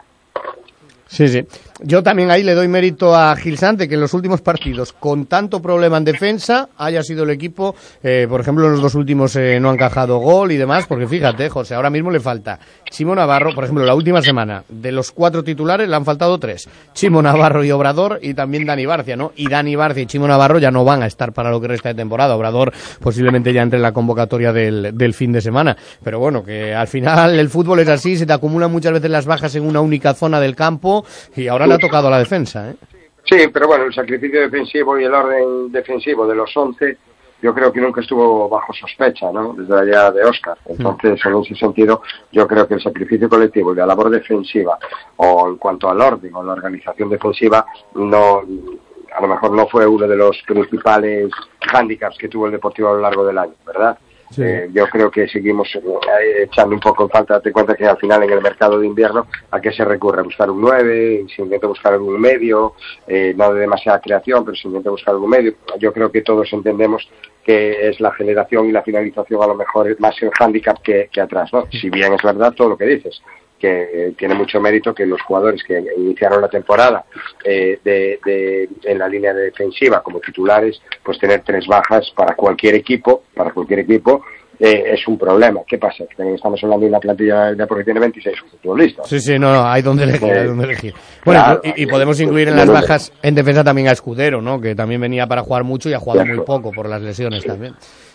Sí, sí. Yo también ahí le doy mérito a Gil Sante, que en los últimos partidos, con tanto problema en defensa, haya sido el equipo, eh, por ejemplo, en los dos últimos eh, no ha encajado gol y demás, porque fíjate, José, ahora mismo le falta Chimo Navarro, por ejemplo, la última semana, de los cuatro titulares le han faltado tres, Chimo Navarro y Obrador, y también Dani Barcia, ¿no? Y Dani Barcia y Chimo Navarro ya no van a estar para lo que resta de temporada, Obrador posiblemente ya entre en la convocatoria del, del fin de semana, pero bueno, que al final el fútbol es así, se te acumulan muchas veces las bajas en una única zona del campo, y ahora le ha tocado a la defensa, ¿eh? Sí, pero bueno, el sacrificio defensivo y el orden defensivo de los once yo creo que nunca estuvo bajo sospecha, ¿no? Desde allá de Óscar. Entonces, en ese sentido, yo creo que el sacrificio colectivo y la labor defensiva, o en cuanto al orden o la organización defensiva, no, a lo mejor no fue uno de los principales hándicaps que tuvo el Deportivo a lo largo del año, ¿verdad? Sí. Eh, yo creo que seguimos eh, echando un poco en falta, date cuenta que al final en el mercado de invierno ¿a qué se recurre? A buscar un nueve, se intenta buscar algún medio, eh, no de demasiada creación, pero se intenta buscar algún medio. Yo creo que todos entendemos que es la generación y la finalización a lo mejor es más el hándicap que, que atrás, ¿no? Si bien es verdad todo lo que dices, que eh, tiene mucho mérito que los jugadores que iniciaron la temporada eh, de, de, en la línea defensiva como titulares, pues tener tres bajas para cualquier equipo, para cualquier equipo, eh, es un problema. ¿Qué pasa? Que también estamos hablando de una plantilla de porque tiene veintiséis futbolistas. Sí, sí, no, no, hay donde elegir, eh, hay donde elegir. Bueno, claro, y, y podemos incluir en las bajas en defensa también a Escudero, ¿no? Que también venía para jugar mucho y ha jugado muy poco por las lesiones también.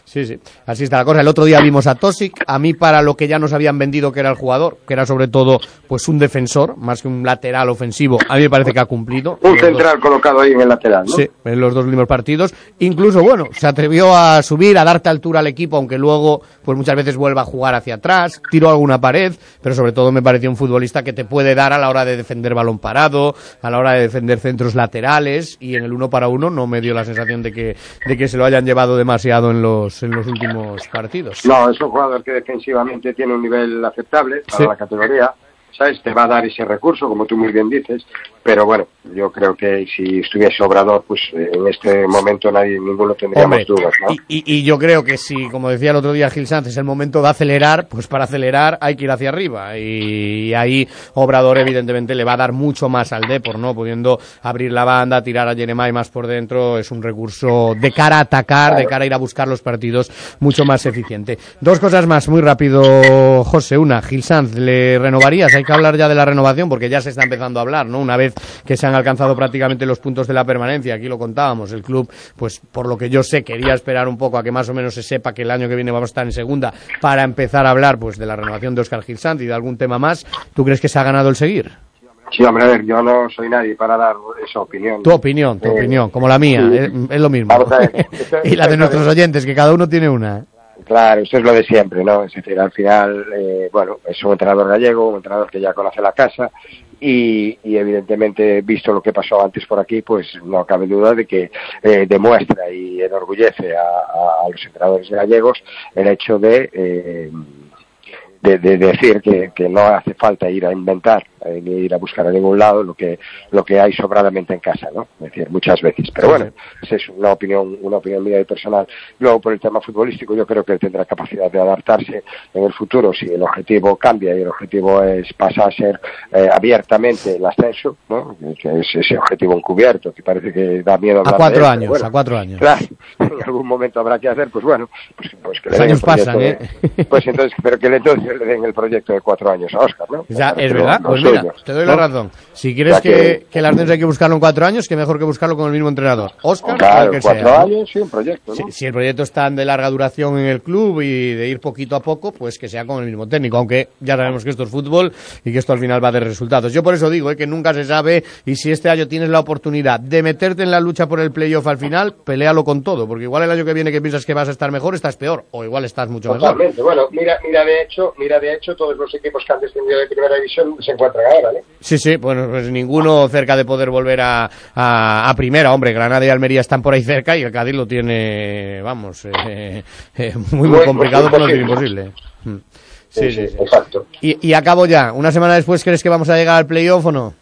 Sí, sí, así está la cosa. El otro día vimos a Tosic, a mí para lo que ya nos habían vendido que era el jugador, que era sobre todo pues un defensor, más que un lateral ofensivo, a mí me parece que ha cumplido. Un central dos... colocado ahí en el lateral, ¿no? Sí, en los dos últimos partidos. Incluso, bueno, se atrevió a subir, a darte altura al equipo, aunque luego pues muchas veces vuelva a jugar hacia atrás, tiró alguna pared, pero sobre todo me pareció un futbolista que te puede dar a la hora de defender balón parado, a la hora de defender centros laterales, y en el uno para uno no me dio la sensación de que, de que se lo hayan llevado demasiado en los en los últimos partidos. No, es un jugador que defensivamente tiene un nivel aceptable para sí. la categoría, ¿sabes? Te va a dar ese recurso, como tú muy bien dices, pero bueno, yo creo que si estuviese Obrador, pues en este momento nadie, ninguno tendríamos Hombre, dudas, ¿no? Y, y, y yo creo que si, como decía el otro día Gil Sanz, es el momento de acelerar, pues para acelerar hay que ir hacia arriba, y ahí Obrador evidentemente le va a dar mucho más al Depor, ¿no? Pudiendo abrir la banda, tirar a Jeremai más por dentro, es un recurso de cara a atacar, claro. de cara a ir a buscar los partidos mucho más eficiente. Dos cosas más, muy rápido, José. Una, Gil Sanz, ¿le renovarías? Hay que hablar ya de la renovación porque ya se está empezando a hablar, ¿no? Una vez que se han alcanzado prácticamente los puntos de la permanencia, aquí lo contábamos, el club, pues por lo que yo sé, quería esperar un poco a que más o menos se sepa que el año que viene vamos a estar en segunda para empezar a hablar pues de la renovación de Óscar Gil Sanz y de algún tema más. ¿Tú crees que se ha ganado el seguir? Sí, hombre, a ver, yo no soy nadie para dar esa opinión. Tu opinión, tu eh, opinión, como la mía, sí. es, es lo mismo. Vamos a ver, esto, y la de nuestros oyentes, que cada uno tiene una. Claro, esto es lo de siempre, ¿no? Es decir, al final, eh, bueno, es un entrenador gallego, un entrenador que ya conoce la casa y, y evidentemente, visto lo que pasó antes por aquí, pues no cabe duda de que eh, demuestra y enorgullece a, a, a los entrenadores gallegos el hecho de... Eh, De, de, de decir que, que no hace falta ir a inventar eh, ni ir a buscar a ningún lado lo que lo que hay sobradamente en casa, ¿no? Es decir, muchas veces. Pero bueno, esa es una opinión una opinión mía y personal. Luego, por el tema futbolístico, yo creo que él tendrá capacidad de adaptarse en el futuro si el objetivo cambia y el objetivo es pasa a ser eh, abiertamente el ascenso, ¿no? Que es ese objetivo encubierto que parece que da miedo hablar a cuatro de él, años, bueno, a cuatro años. Claro, en algún momento habrá que hacer, pues bueno, pues, pues que le Los den años pasan, ¿eh? De, pues entonces, pero que le entonces le den el proyecto de cuatro años a Óscar, ¿no? Ya, es verdad, pues mira, te doy la ¿no? razón. Si quieres o sea, que, que, que el ascenso hay que buscarlo en cuatro años, que mejor que buscarlo con el mismo entrenador. Óscar, claro, que cuatro sea, años, ¿no? Sí, un proyecto, ¿no? Si, si el proyecto está de larga duración en el club y de ir poquito a poco, pues que sea con el mismo técnico, aunque ya sabemos que esto es fútbol y que esto al final va de resultados. Yo por eso digo, ¿eh? que nunca se sabe, y si este año tienes la oportunidad de meterte en la lucha por el playoff al final, peléalo con todo, porque igual el año que viene que piensas que vas a estar mejor, estás peor, o igual estás mucho Totalmente. mejor. Bueno, mira, mira de hecho, mira de hecho todos los equipos que han descendido de primera división se encuentran ahora, ¿no? Sí, sí, bueno, pues ninguno cerca de poder volver a, a, a primera, hombre, Granada y Almería están por ahí cerca y el Cádiz lo tiene, vamos, eh, eh, muy, muy complicado, por no decir imposible. Sí, sí, sí, sí. Exacto. Y, y acabo ya, una semana después, ¿crees que vamos a llegar al playoff o no?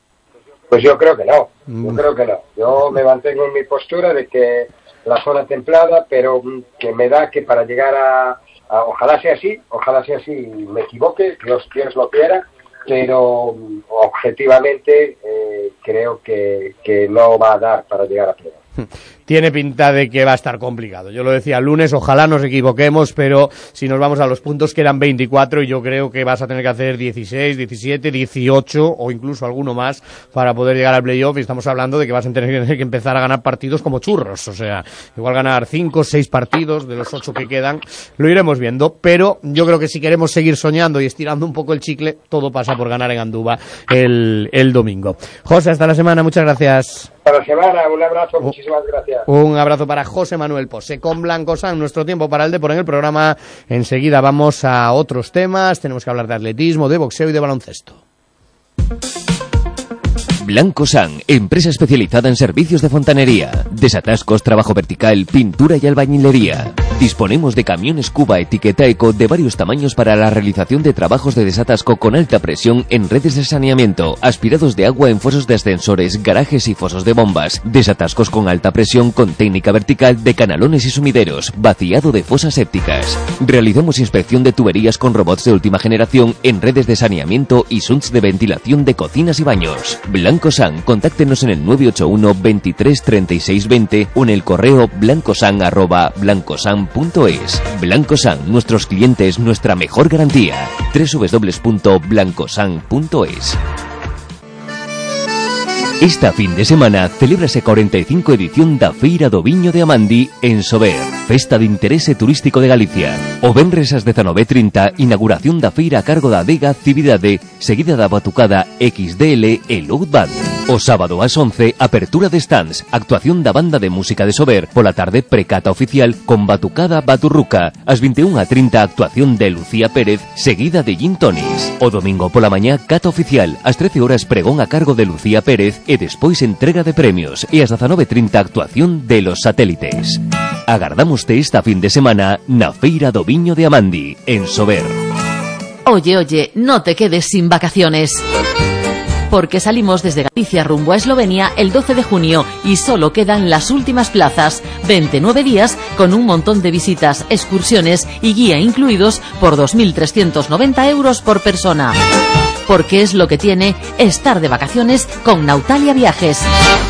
Pues yo creo que no, yo creo que no. Yo me mantengo en mi postura de que la zona templada, pero que me da que para llegar a, a ojalá sea así, ojalá sea así, me equivoque, Dios, Dios lo quiera, pero objetivamente eh, creo que, que no va a dar para llegar a playoff. Tiene pinta de que va a estar complicado. Yo lo decía el lunes, ojalá nos equivoquemos, pero si nos vamos a los puntos quedan veinticuatro y yo creo que vas a tener que hacer dieciséis, diecisiete, dieciocho o incluso alguno más para poder llegar al playoff, y estamos hablando de que vas a tener que empezar a ganar partidos como churros, o sea, igual ganar cinco, seis partidos de los ocho que quedan, lo iremos viendo, pero yo creo que si queremos seguir soñando y estirando un poco el chicle, todo pasa por ganar en Andúba el, el domingo. José, hasta la semana, muchas gracias. Hasta la semana, un abrazo, muchísimas gracias. Un abrazo para José Manuel Pose. Con Blancosán, nuestro tiempo para el Depor en el programa. Enseguida vamos a otros temas. Tenemos que hablar de atletismo, de boxeo y de baloncesto. Blancosán, empresa especializada en servicios de fontanería, desatascos, trabajo vertical, pintura y albañilería. Disponemos de camiones Cuba etiqueta eco de varios tamaños para la realización de trabajos de desatasco con alta presión en redes de saneamiento, aspirados de agua en fosos de ascensores, garajes y fosos de bombas, desatascos con alta presión con técnica vertical de canalones y sumideros, vaciado de fosas sépticas. Realizamos inspección de tuberías con robots de última generación en redes de saneamiento y sunts de ventilación de cocinas y baños. Blancosán, contáctenos en el nueve ocho uno, veintitrés, treinta y seis, veinte o en el correo blancosan arroba blancosan punto es. Blancosán, nuestros clientes, nuestra mejor garantía. doble u doble u doble u punto blancosan punto es. Esta fin de semana celébrase cuarenta y cinco edición da Feira do Viño de Amandi en Sober. Festa de Interese Turístico de Galicia. O venres ás dezanove e trinta, inauguración da feira a cargo da Adega Actividade, seguida da batucada X D L e Loud Band. O sábado ás once, apertura de stands, actuación da banda de música de Sober, pola tarde precata oficial con batucada Baturruca. Ás vinte e unha e trinta, actuación de Lucía Pérez, seguida de Gin Tonis. O domingo pola mañá, cata oficial, ás trece horas pregón a cargo de Lucía Pérez e despois entrega de premios, e ás dezanove e trinta, actuación de Los Satélites. Agardámoste esta fin de semana na Feira do Viño de Amandi, en Sober. Oye, oye, no te quedes sin vacaciones. Porque salimos desde Galicia rumbo a Eslovenia el doce de junio y solo quedan las últimas plazas. veintinueve días con un montón de visitas, excursiones y guía incluidos por dos mil trescientos noventa euros por persona. Porque es lo que tiene estar de vacaciones con Nautalia Viajes.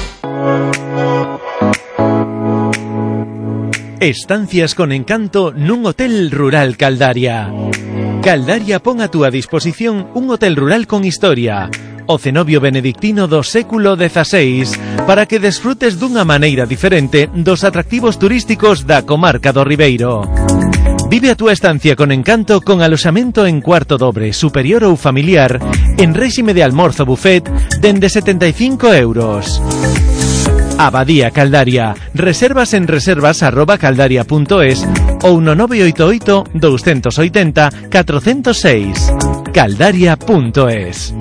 Estancias con encanto nun hotel rural Caldaria. Caldaria pon a túa disposición un hotel rural con historia, o cenobio benedictino do século dezaseis, para que desfrutes dunha maneira diferente dos atractivos turísticos da comarca do Ribeiro. Vive a túa estancia con encanto con aloxamento en cuarto dobre, superior ou familiar, en réxime de almorzo buffet, dende setenta e cinco euros. Abadía Caldaria. Reservas en reservas arroba caldaria punto es ou no nove oito oito, dous oito zero, catro zero seis. caldaria punto es.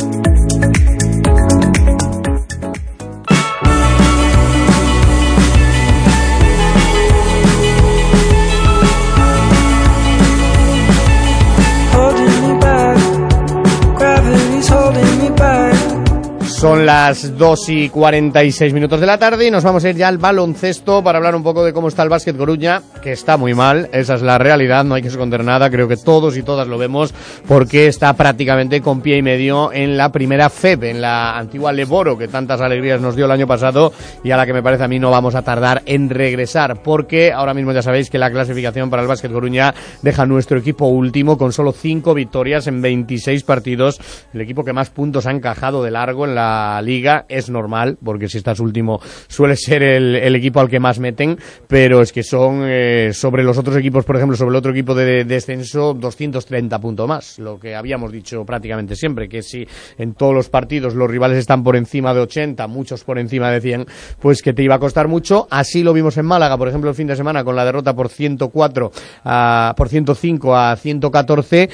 Son las dos y cuarenta y seis minutos de la tarde y nos vamos a ir ya al baloncesto para hablar un poco de cómo está el Básquet Coruña, que está muy mal, esa es la realidad, no hay que esconder nada, creo que todos y todas lo vemos, porque está prácticamente con pie y medio en la primera F E B, en la antigua Leboro, que tantas alegrías nos dio el año pasado y a la que me parece a mí no vamos a tardar en regresar, porque ahora mismo ya sabéis que la clasificación para el Básquet Coruña deja a nuestro equipo último con solo cinco victorias en veintiséis partidos, el equipo que más puntos ha encajado de largo en la liga. Es normal, porque si estás último suele ser el, el equipo al que más meten, pero es que son eh, sobre los otros equipos, por ejemplo, sobre el otro equipo de descenso, doscientos treinta puntos más, lo que habíamos dicho prácticamente siempre, que si en todos los partidos los rivales están por encima de ochenta, muchos por encima de cien, pues que te iba a costar mucho. Así lo vimos en Málaga, por ejemplo, el fin de semana, con la derrota por ciento cuatro a, por ciento cinco a ciento catorce,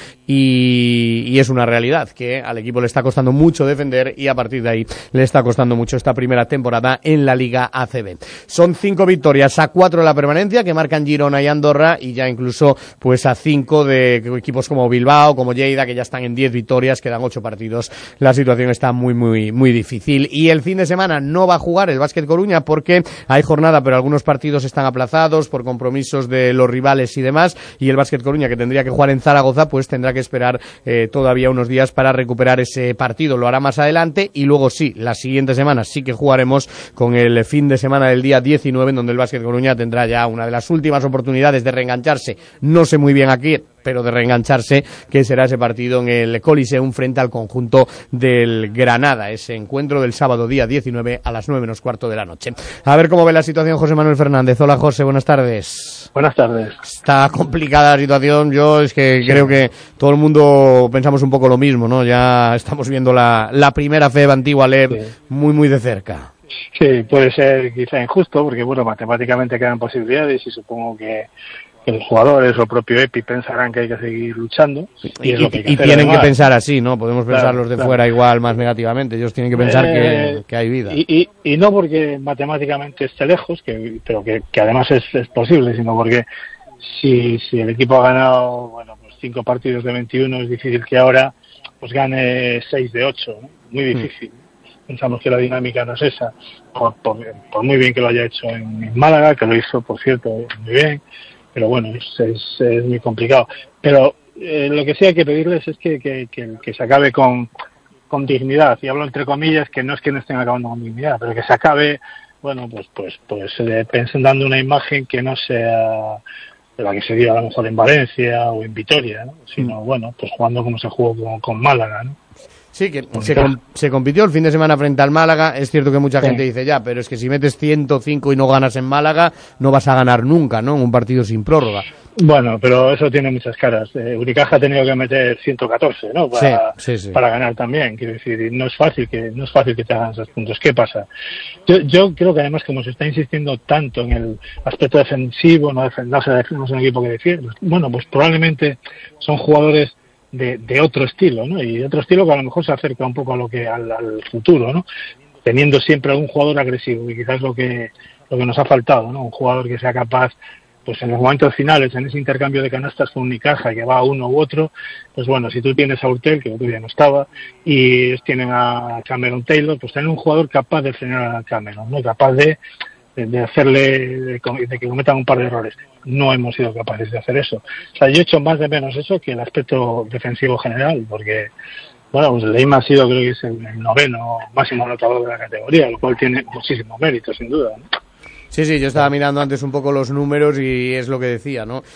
y, y es una realidad que al equipo le está costando mucho defender y a partir de ahí le está costando mucho esta primera temporada en la Liga A C B. Son cinco victorias a cuatro de la permanencia que marcan Girona y Andorra, y ya incluso pues a cinco de equipos como Bilbao, como Lleida, que ya están en diez victorias, quedan ocho partidos. La situación está muy muy muy difícil. Y el fin de semana no va a jugar el Básquet Coruña porque hay jornada, pero algunos partidos están aplazados por compromisos de los rivales y demás, y el Básquet Coruña, que tendría que jugar en Zaragoza, pues tendrá que esperar eh, todavía unos días para recuperar ese partido. Lo hará más adelante y luego sí, la siguiente semana sí que jugaremos con el fin de semana del día diecinueve, en donde el Básquet Coruña tendrá ya una de las últimas oportunidades de reengancharse, no sé muy bien aquí, pero de reengancharse, que será ese partido en el Coliseum frente al conjunto del Granada, ese encuentro del sábado día diecinueve a las nueve menos cuarto de la noche. A ver cómo ve la situación José Manuel Fernández. Hola José, buenas tardes. Buenas tardes. Está complicada la situación, yo es que sí. Creo que todo el mundo pensamos un poco lo mismo, ¿no? Ya estamos viendo la, la primera F E B antigua L E B sí. muy muy de cerca. Sí, puede ser quizá injusto, porque bueno, matemáticamente quedan posibilidades y supongo que que los jugadores o el propio Epi pensarán que hay que seguir luchando. Y, y, es lo que hay que y hacer, tienen además. que pensar así, ¿no? Podemos pensar claro, los de claro. fuera igual más negativamente. Ellos tienen que pensar eh, que, que hay vida. Y, y, y no porque matemáticamente esté lejos, que, pero que, que además es, es posible, sino porque si, si el equipo ha ganado, bueno, pues cinco partidos de veintiuno, es difícil que ahora pues gane seis de ocho, ¿no? Muy difícil. Mm. Pensamos que la dinámica no es esa, por, por, por muy bien que lo haya hecho en, en Málaga, que lo hizo, por cierto, muy bien. Pero bueno, es, es, es muy complicado. Pero eh, lo que sí hay que pedirles es que, que, que, que se acabe con, con dignidad. Y hablo entre comillas, que no es que no estén acabando con dignidad, pero que se acabe, bueno, pues pues pues eh, pensen dando una imagen que no sea de la que se dio a lo mejor en Valencia o en Vitoria, ¿no? Sino, bueno, pues jugando como se jugó con, con Málaga, ¿no? Sí, que se, com se compitió el fin de semana frente al Málaga. Es cierto que mucha sí. gente dice, ya, pero es que si metes ciento cinco y no ganas en Málaga, no vas a ganar nunca, ¿no? En un partido sin prórroga. Bueno, pero eso tiene muchas caras. Eh, Unicaja ha tenido que meter ciento catorce, ¿no? Para, sí, sí, sí. para ganar también. Quiero decir, no es fácil que no es fácil que te hagan esos puntos. ¿Qué pasa? Yo, yo creo que además, como se está insistiendo tanto en el aspecto defensivo, no, defen no, se no es un equipo que defiende, bueno, pues probablemente son jugadores De, de otro estilo, ¿no? Y de otro estilo que a lo mejor se acerca un poco a lo que al, al futuro, ¿no? Teniendo siempre algún jugador agresivo, y quizás lo que lo que nos ha faltado, ¿no? Un jugador que sea capaz, pues en los momentos finales, en ese intercambio de canastas con Unicaja, que va a uno u otro, pues bueno, si tú tienes a Urtel, que otro día no estaba, y ellos tienen a Cameron Taylor, pues tener un jugador capaz de frenar a Cameron, ¿no? Capaz de De, de hacerle, de, de que cometan un par de errores. No hemos sido capaces de hacer eso. O sea, yo he hecho más de menos eso que el aspecto defensivo general, porque, bueno, pues Leima ha sido, creo que es el, el noveno máximo anotador de la categoría, lo cual tiene muchísimo mérito, sin duda, ¿no? Sí, sí, yo estaba mirando antes un poco los números y es lo que decía, ¿no?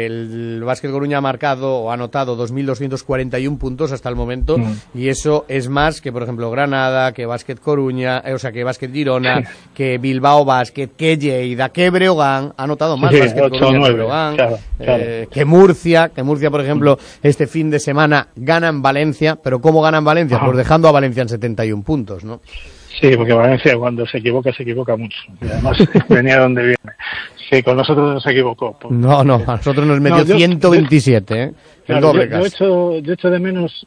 El Básquet Coruña ha marcado o ha anotado dos mil doscientos cuarenta y uno puntos hasta el momento mm. y eso es más que, por ejemplo, Granada, que Básquet Coruña, eh, o sea, que Básquet Girona, que Bilbao Básquet, que Lleida, que Breogán, ha anotado más sí, Básquet ocho, Coruña nueve, que Breogán, claro, claro. Eh, que Murcia, que Murcia, por ejemplo, este fin de semana gana en Valencia, pero ¿cómo gana en Valencia? Ajá. Pues dejando a Valencia en setenta y uno puntos, ¿no? Sí, porque Valencia cuando se equivoca, se equivoca mucho. Y además venía donde viene. Sí, con nosotros no se equivocó. Porque... No, no, a nosotros nos metió no, yo, ciento veintisiete, ¿eh? Claro, el doble yo, yo, echo, yo echo de menos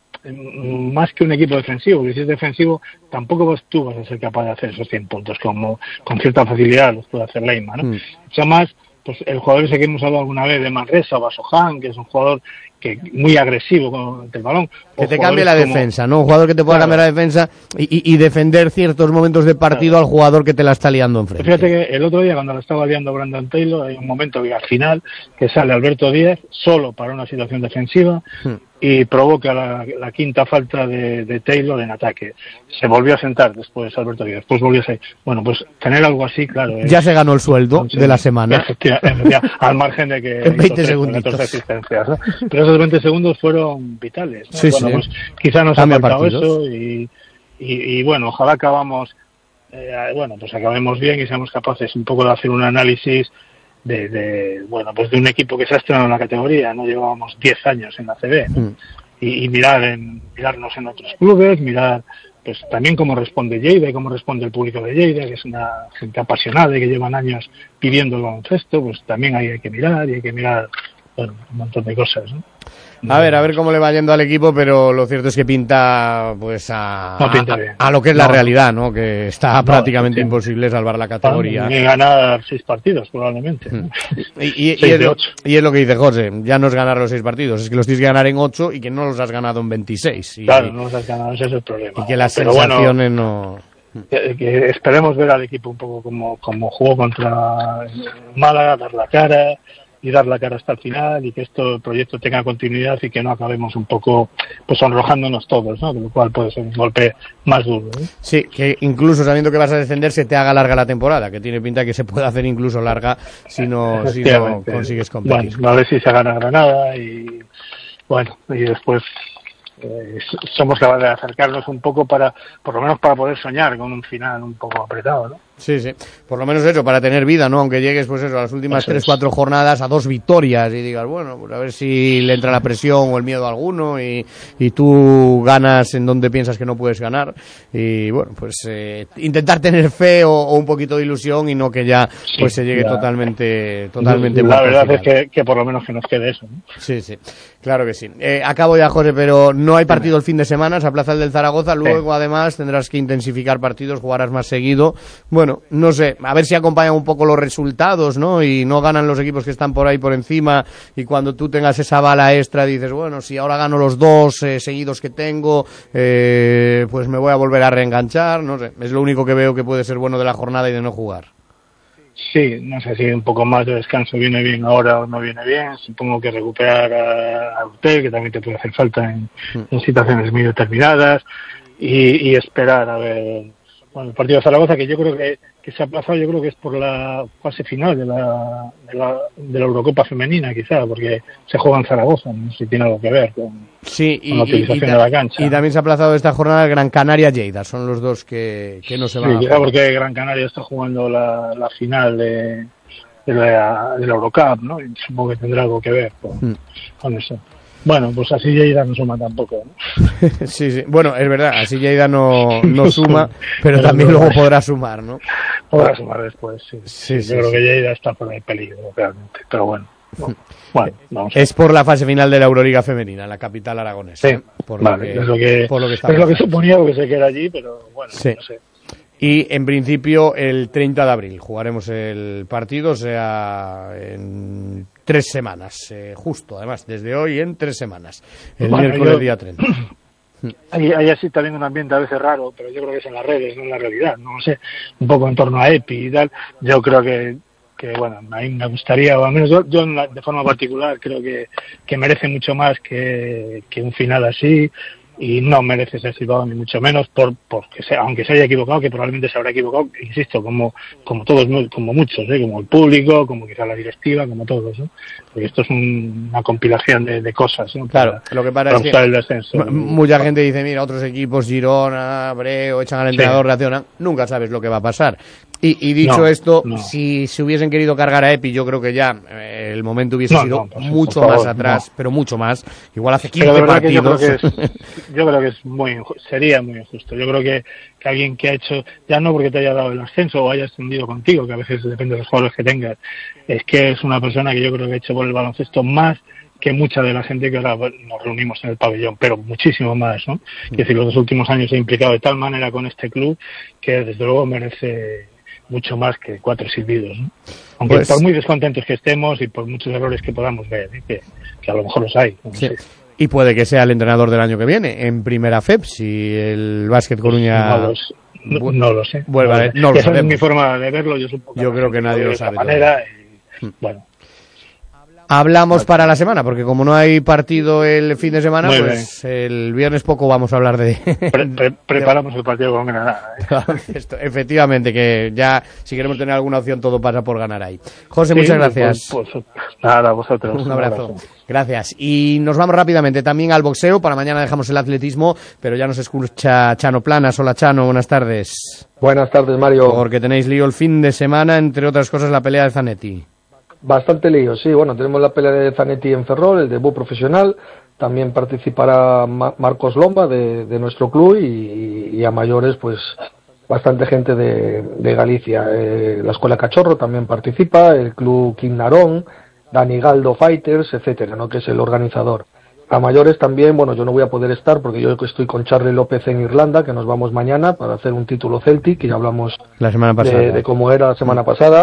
más que un equipo defensivo, que si es defensivo tampoco vas, tú vas a ser capaz de hacer esos cien puntos como con cierta facilidad los puede hacer Leima, ¿no? Mm. O sea, más, pues el jugador ese que hemos hablado alguna vez de Manresa o Basohan, que es un jugador que muy agresivo con el balón. Que te cambie la como... defensa, ¿no? Un jugador que te pueda claro. cambiar la defensa y, y, y defender ciertos momentos de partido claro. al jugador que te la está liando enfrente. Fíjate que el otro día cuando la estaba liando Brandon Taylor hay un momento que al final que sale Alberto Díaz solo para una situación defensiva hmm. y provoca la, la quinta falta de, de Taylor en ataque. Se volvió a sentar después Alberto Díaz, después volvió a salir. Bueno, pues tener algo así, claro. Es... Ya se ganó el sueldo de la semana. Efectivamente, al margen de que en veinte segunditos. Asistencias, ¿no? Pero esos veinte segundos fueron vitales, ¿no? Sí, bueno, sí. pues quizá nos Cambia ha faltado partidos. eso y, y, y bueno, ojalá acabamos, eh, bueno, pues acabemos bien y seamos capaces un poco de hacer un análisis de, de bueno, pues de un equipo que se ha estrenado en la categoría, no llevábamos diez años en la C B, ¿no? mm. y, y mirar en, mirarnos en otros clubes, mirar pues también cómo responde Lleida y cómo responde el público de Lleida, que es una gente apasionada y que llevan años pidiendo el baloncesto, pues también ahí hay que mirar y hay que mirar bueno, un montón de cosas, ¿no? A ver, a ver cómo le va yendo al equipo, pero lo cierto es que pinta pues a, no pinta a, a lo que es no. la realidad, ¿no? Que está no, prácticamente sí. imposible salvar la categoría. Ni ganar seis partidos, probablemente. Mm. Y, y, y, es lo, y es lo que dice José, ya no es ganar los seis partidos, es que los tienes que ganar en ocho y que no los has ganado en veintiséis. Y, claro, no los has ganado, ese es el problema. Y que las pero sensaciones bueno, no... Que, que esperemos ver al equipo un poco como, como jugó contra Málaga, dar la cara... y dar la cara hasta el final y que esto el proyecto tenga continuidad y que no acabemos un poco pues sonrojándonos todos, ¿no? Lo cual puede ser un golpe más duro, ¿eh? Sí, que incluso sabiendo que vas a descender se te haga larga la temporada, que tiene pinta que se puede hacer incluso larga si no, si no consigues competir. Bueno, a ver si se gana Granada y bueno, y después eh, somos capaces de acercarnos un poco para, por lo menos para poder soñar con un final un poco apretado, ¿no? Sí, sí, por lo menos eso, para tener vida, ¿no? Aunque llegues, pues eso, a las últimas eso tres, es. cuatro jornadas a dos victorias y digas, bueno, pues a ver si le entra la presión o el miedo a alguno y, y tú ganas en donde piensas que no puedes ganar y bueno, pues eh, intentar tener fe o, o un poquito de ilusión y no que ya pues se llegue ya. totalmente totalmente la verdad es que, que por lo menos que nos quede eso, ¿no? Sí, sí, claro que sí. Eh, acabo ya, José, pero no hay partido el fin de semana, se aplaza el del Zaragoza, luego sí. además tendrás que intensificar partidos, jugarás más seguido, bueno, no sé, a ver si acompañan un poco los resultados, ¿no? Y no ganan los equipos que están por ahí por encima y cuando tú tengas esa bala extra dices, bueno, si ahora gano los dos eh, seguidos que tengo, eh, pues me voy a volver a reenganchar, no sé, es lo único que veo que puede ser bueno de la jornada y de no jugar. Sí, no sé si un poco más de descanso viene bien ahora o no viene bien, supongo que recuperar a, a Urtel, que también te puede hacer falta en, en situaciones muy determinadas y, y esperar a ver bueno, el partido de Zaragoza, que yo creo que, que se ha aplazado, yo creo que es por la fase final de la, de la, de la Eurocopa femenina, quizá, porque se juega en Zaragoza, no sé si tiene algo que ver con, sí, y, con la utilización y, y, de la cancha. Y también se ha aplazado esta jornada el Gran Canaria-Lleida, son los dos que, que no se van sí, a quizá jugar. porque Gran Canaria está jugando la, la final de, de, la, de la Eurocup, ¿no? Y supongo que tendrá algo que ver con, hmm. con eso. Bueno, pues así Lleida no suma tampoco, ¿no? sí, sí. Bueno, es verdad, así Lleida no, no suma, pero, pero también no, luego podrá sumar, ¿no? Podrá sumar después, sí. sí, sí Yo creo sí. que Lleida está por el peligro, realmente, pero bueno. No. Bueno, vamos es por la fase final de la Euroliga femenina, en la capital aragonesa. Sí, por vale, lo que, es lo que, por lo que, es lo que suponía que se queda allí, pero bueno, sí. no sé. Y en principio el treinta de abril jugaremos el partido, o sea, en tres semanas, eh, justo, además, desde hoy en tres semanas, el bueno, miércoles yo, día treinta. Hay, hay así también un ambiente a veces raro, pero yo creo que es en las redes, no en la realidad, no lo sé, un poco en torno a Epi y tal. Yo creo que, que bueno, a mí me gustaría, o al menos yo, yo de forma particular creo que, que merece mucho más que, que un final así. Y no merece ser silbado ni mucho menos por porque sea, aunque se haya equivocado, que probablemente se habrá equivocado, insisto, como como todos, como muchos, ¿eh? Como el público, como quizá la directiva, como todos, ¿no? Porque esto es un, una compilación de, de cosas, ¿no? Claro, para, lo que pasa es que el descenso. mucha gente dice, mira, otros equipos, Girona, Breo, echan al entrenador, sí. reaccionan, nunca sabes lo que va a pasar. Y, y dicho no, esto, no. si se hubiesen querido cargar a Epi, yo creo que ya eh, el momento hubiese no, sido no, pues, mucho favor, más atrás, no. pero mucho más. Igual hace quince pero partidos. Yo creo, que es, yo creo que es muy injusto, sería muy injusto. Yo creo que, que alguien que ha hecho, ya no porque te haya dado el ascenso o haya ascendido contigo, que a veces depende de los jugadores que tengas, es que es una persona que yo creo que ha hecho por el baloncesto más que mucha de la gente que ahora nos reunimos en el pabellón, pero muchísimo más, ¿no? Es decir, los dos últimos años se ha implicado de tal manera con este club que desde luego merece mucho más que cuatro silbidos, ¿no? Aunque pues, por muy descontentos que estemos y por muchos errores que podamos ver, ¿eh? que, que a lo mejor los hay. No sí. sé. Y puede que sea el entrenador del año que viene, en Primera F E P, si el Básquet Coruña... No, los, no, no lo sé. Vuelva, no, no, no lo esa sabemos. es mi forma de verlo. Yo, supongo yo creo que nadie lo sabe. De manera y, bueno. Hablamos para la semana, porque como no hay partido el fin de semana, muy pues bien. El viernes poco vamos a hablar de... Pre pre preparamos el partido con Granada. ¿eh? Esto, efectivamente, que ya si queremos tener alguna opción todo pasa por ganar ahí. José, sí, muchas gracias. Pues, pues, nada, a vosotros. Un abrazo. Un abrazo. Gracias. Y nos vamos rápidamente también al boxeo. Para mañana dejamos el atletismo, pero ya nos escucha Chano Planas. Hola, Chano, buenas tardes. Buenas tardes, Mario. Porque tenéis lío el fin de semana, entre otras cosas la pelea de Zanetti. Bastante lío, sí. Bueno, tenemos la pelea de Zanetti en Ferrol, el debut profesional. También participará Ma Marcos Lomba de, de nuestro club y, y a mayores, pues bastante gente de, de Galicia. Eh, la Escuela Cachorro también participa, el club Quinarón, Dani Galdo Fighters, etcétera, ¿no? Que es el organizador. A mayores también, bueno, yo no voy a poder estar porque yo estoy con Charlie López en Irlanda, que nos vamos mañana para hacer un título Celtic, que ya hablamos la semana pasada. De, de cómo era la semana pasada.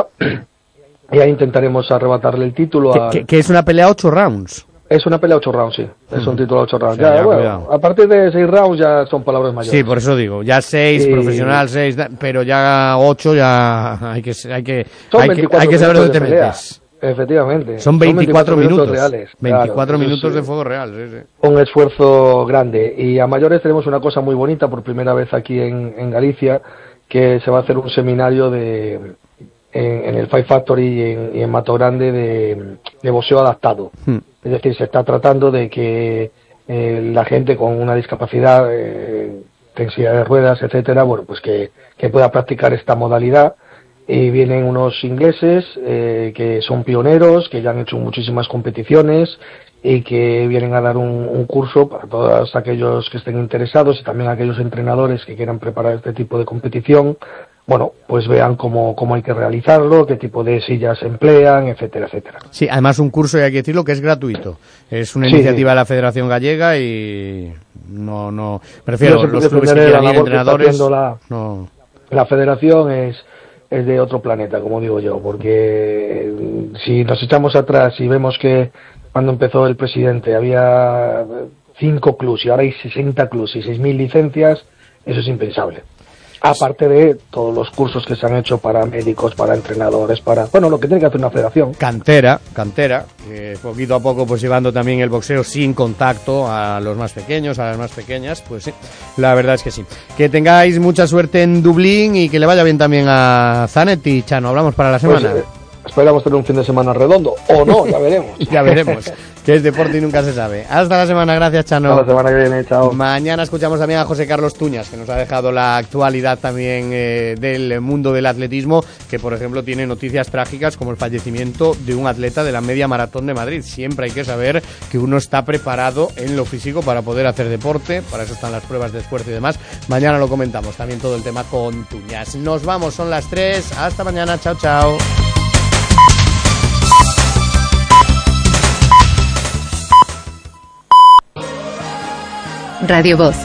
Y ahí intentaremos arrebatarle el título. Que, a... que, que es una pelea ocho rounds. Es una pelea ocho rounds, sí. Es uh-huh. un título ocho rounds. O sea, ya, ya, bueno, a partir de seis rounds ya son palabras mayores. Sí, por eso digo. Ya seis, y... profesional, seis, pero ya ocho ya hay que, hay que, hay que, hay que saber dónde te metes. Efectivamente. Son veinticuatro, son veinticuatro minutos, minutos reales. veinticuatro claro, minutos es, de fuego real. Sí, sí. Un esfuerzo grande. Y a mayores tenemos una cosa muy bonita por primera vez aquí en, en Galicia, que se va a hacer un seminario de... En, en el Fight Factory y en, y en Mato Grande de, de boxeo adaptado. Hmm. Es decir, se está tratando de que eh, la gente con una discapacidad, eh, en silla de ruedas, etcétera, bueno, pues que, que pueda practicar esta modalidad. Y vienen unos ingleses eh, que son pioneros, que ya han hecho muchísimas competiciones y que vienen a dar un, un curso para todos aquellos que estén interesados y también aquellos entrenadores que quieran preparar este tipo de competición. Bueno, pues vean cómo, cómo hay que realizarlo, qué tipo de sillas se emplean, etcétera, etcétera. Sí, además un curso, y hay que decirlo, que es gratuito. Es una sí, iniciativa sí. de la Federación Gallega y no, no, prefiero los clubes que quieran ir, entrenadores. La, no. la Federación es, es de otro planeta, como digo yo, porque si nos echamos atrás y vemos que cuando empezó el presidente había cinco clubes y ahora hay sesenta clubes y seis mil licencias, eso es impensable. aparte de todos los cursos que se han hecho para médicos, para entrenadores, para, bueno, lo que tiene que hacer una federación. Cantera, cantera, que poquito a poco pues llevando también el boxeo sin contacto a los más pequeños, a las más pequeñas, pues sí, la verdad es que sí. Que tengáis mucha suerte en Dublín y que le vaya bien también a Zanetti. Chano, hablamos para la semana. Pues, eh, esperamos tener un fin de semana redondo, o no, ya veremos. Ya veremos, que es deporte y nunca se sabe. Hasta la semana, gracias Chano. Hasta la semana que viene, chao. Mañana escuchamos también a José Carlos Tuñas, que nos ha dejado la actualidad también eh, del mundo del atletismo, que por ejemplo tiene noticias trágicas como el fallecimiento de un atleta de la media maratón de Madrid. Siempre hay que saber que uno está preparado en lo físico para poder hacer deporte, para eso están las pruebas de esfuerzo y demás. Mañana lo comentamos, también todo el tema con Tuñas. Nos vamos, son las tres, hasta mañana, chao, chao. Radio Voz,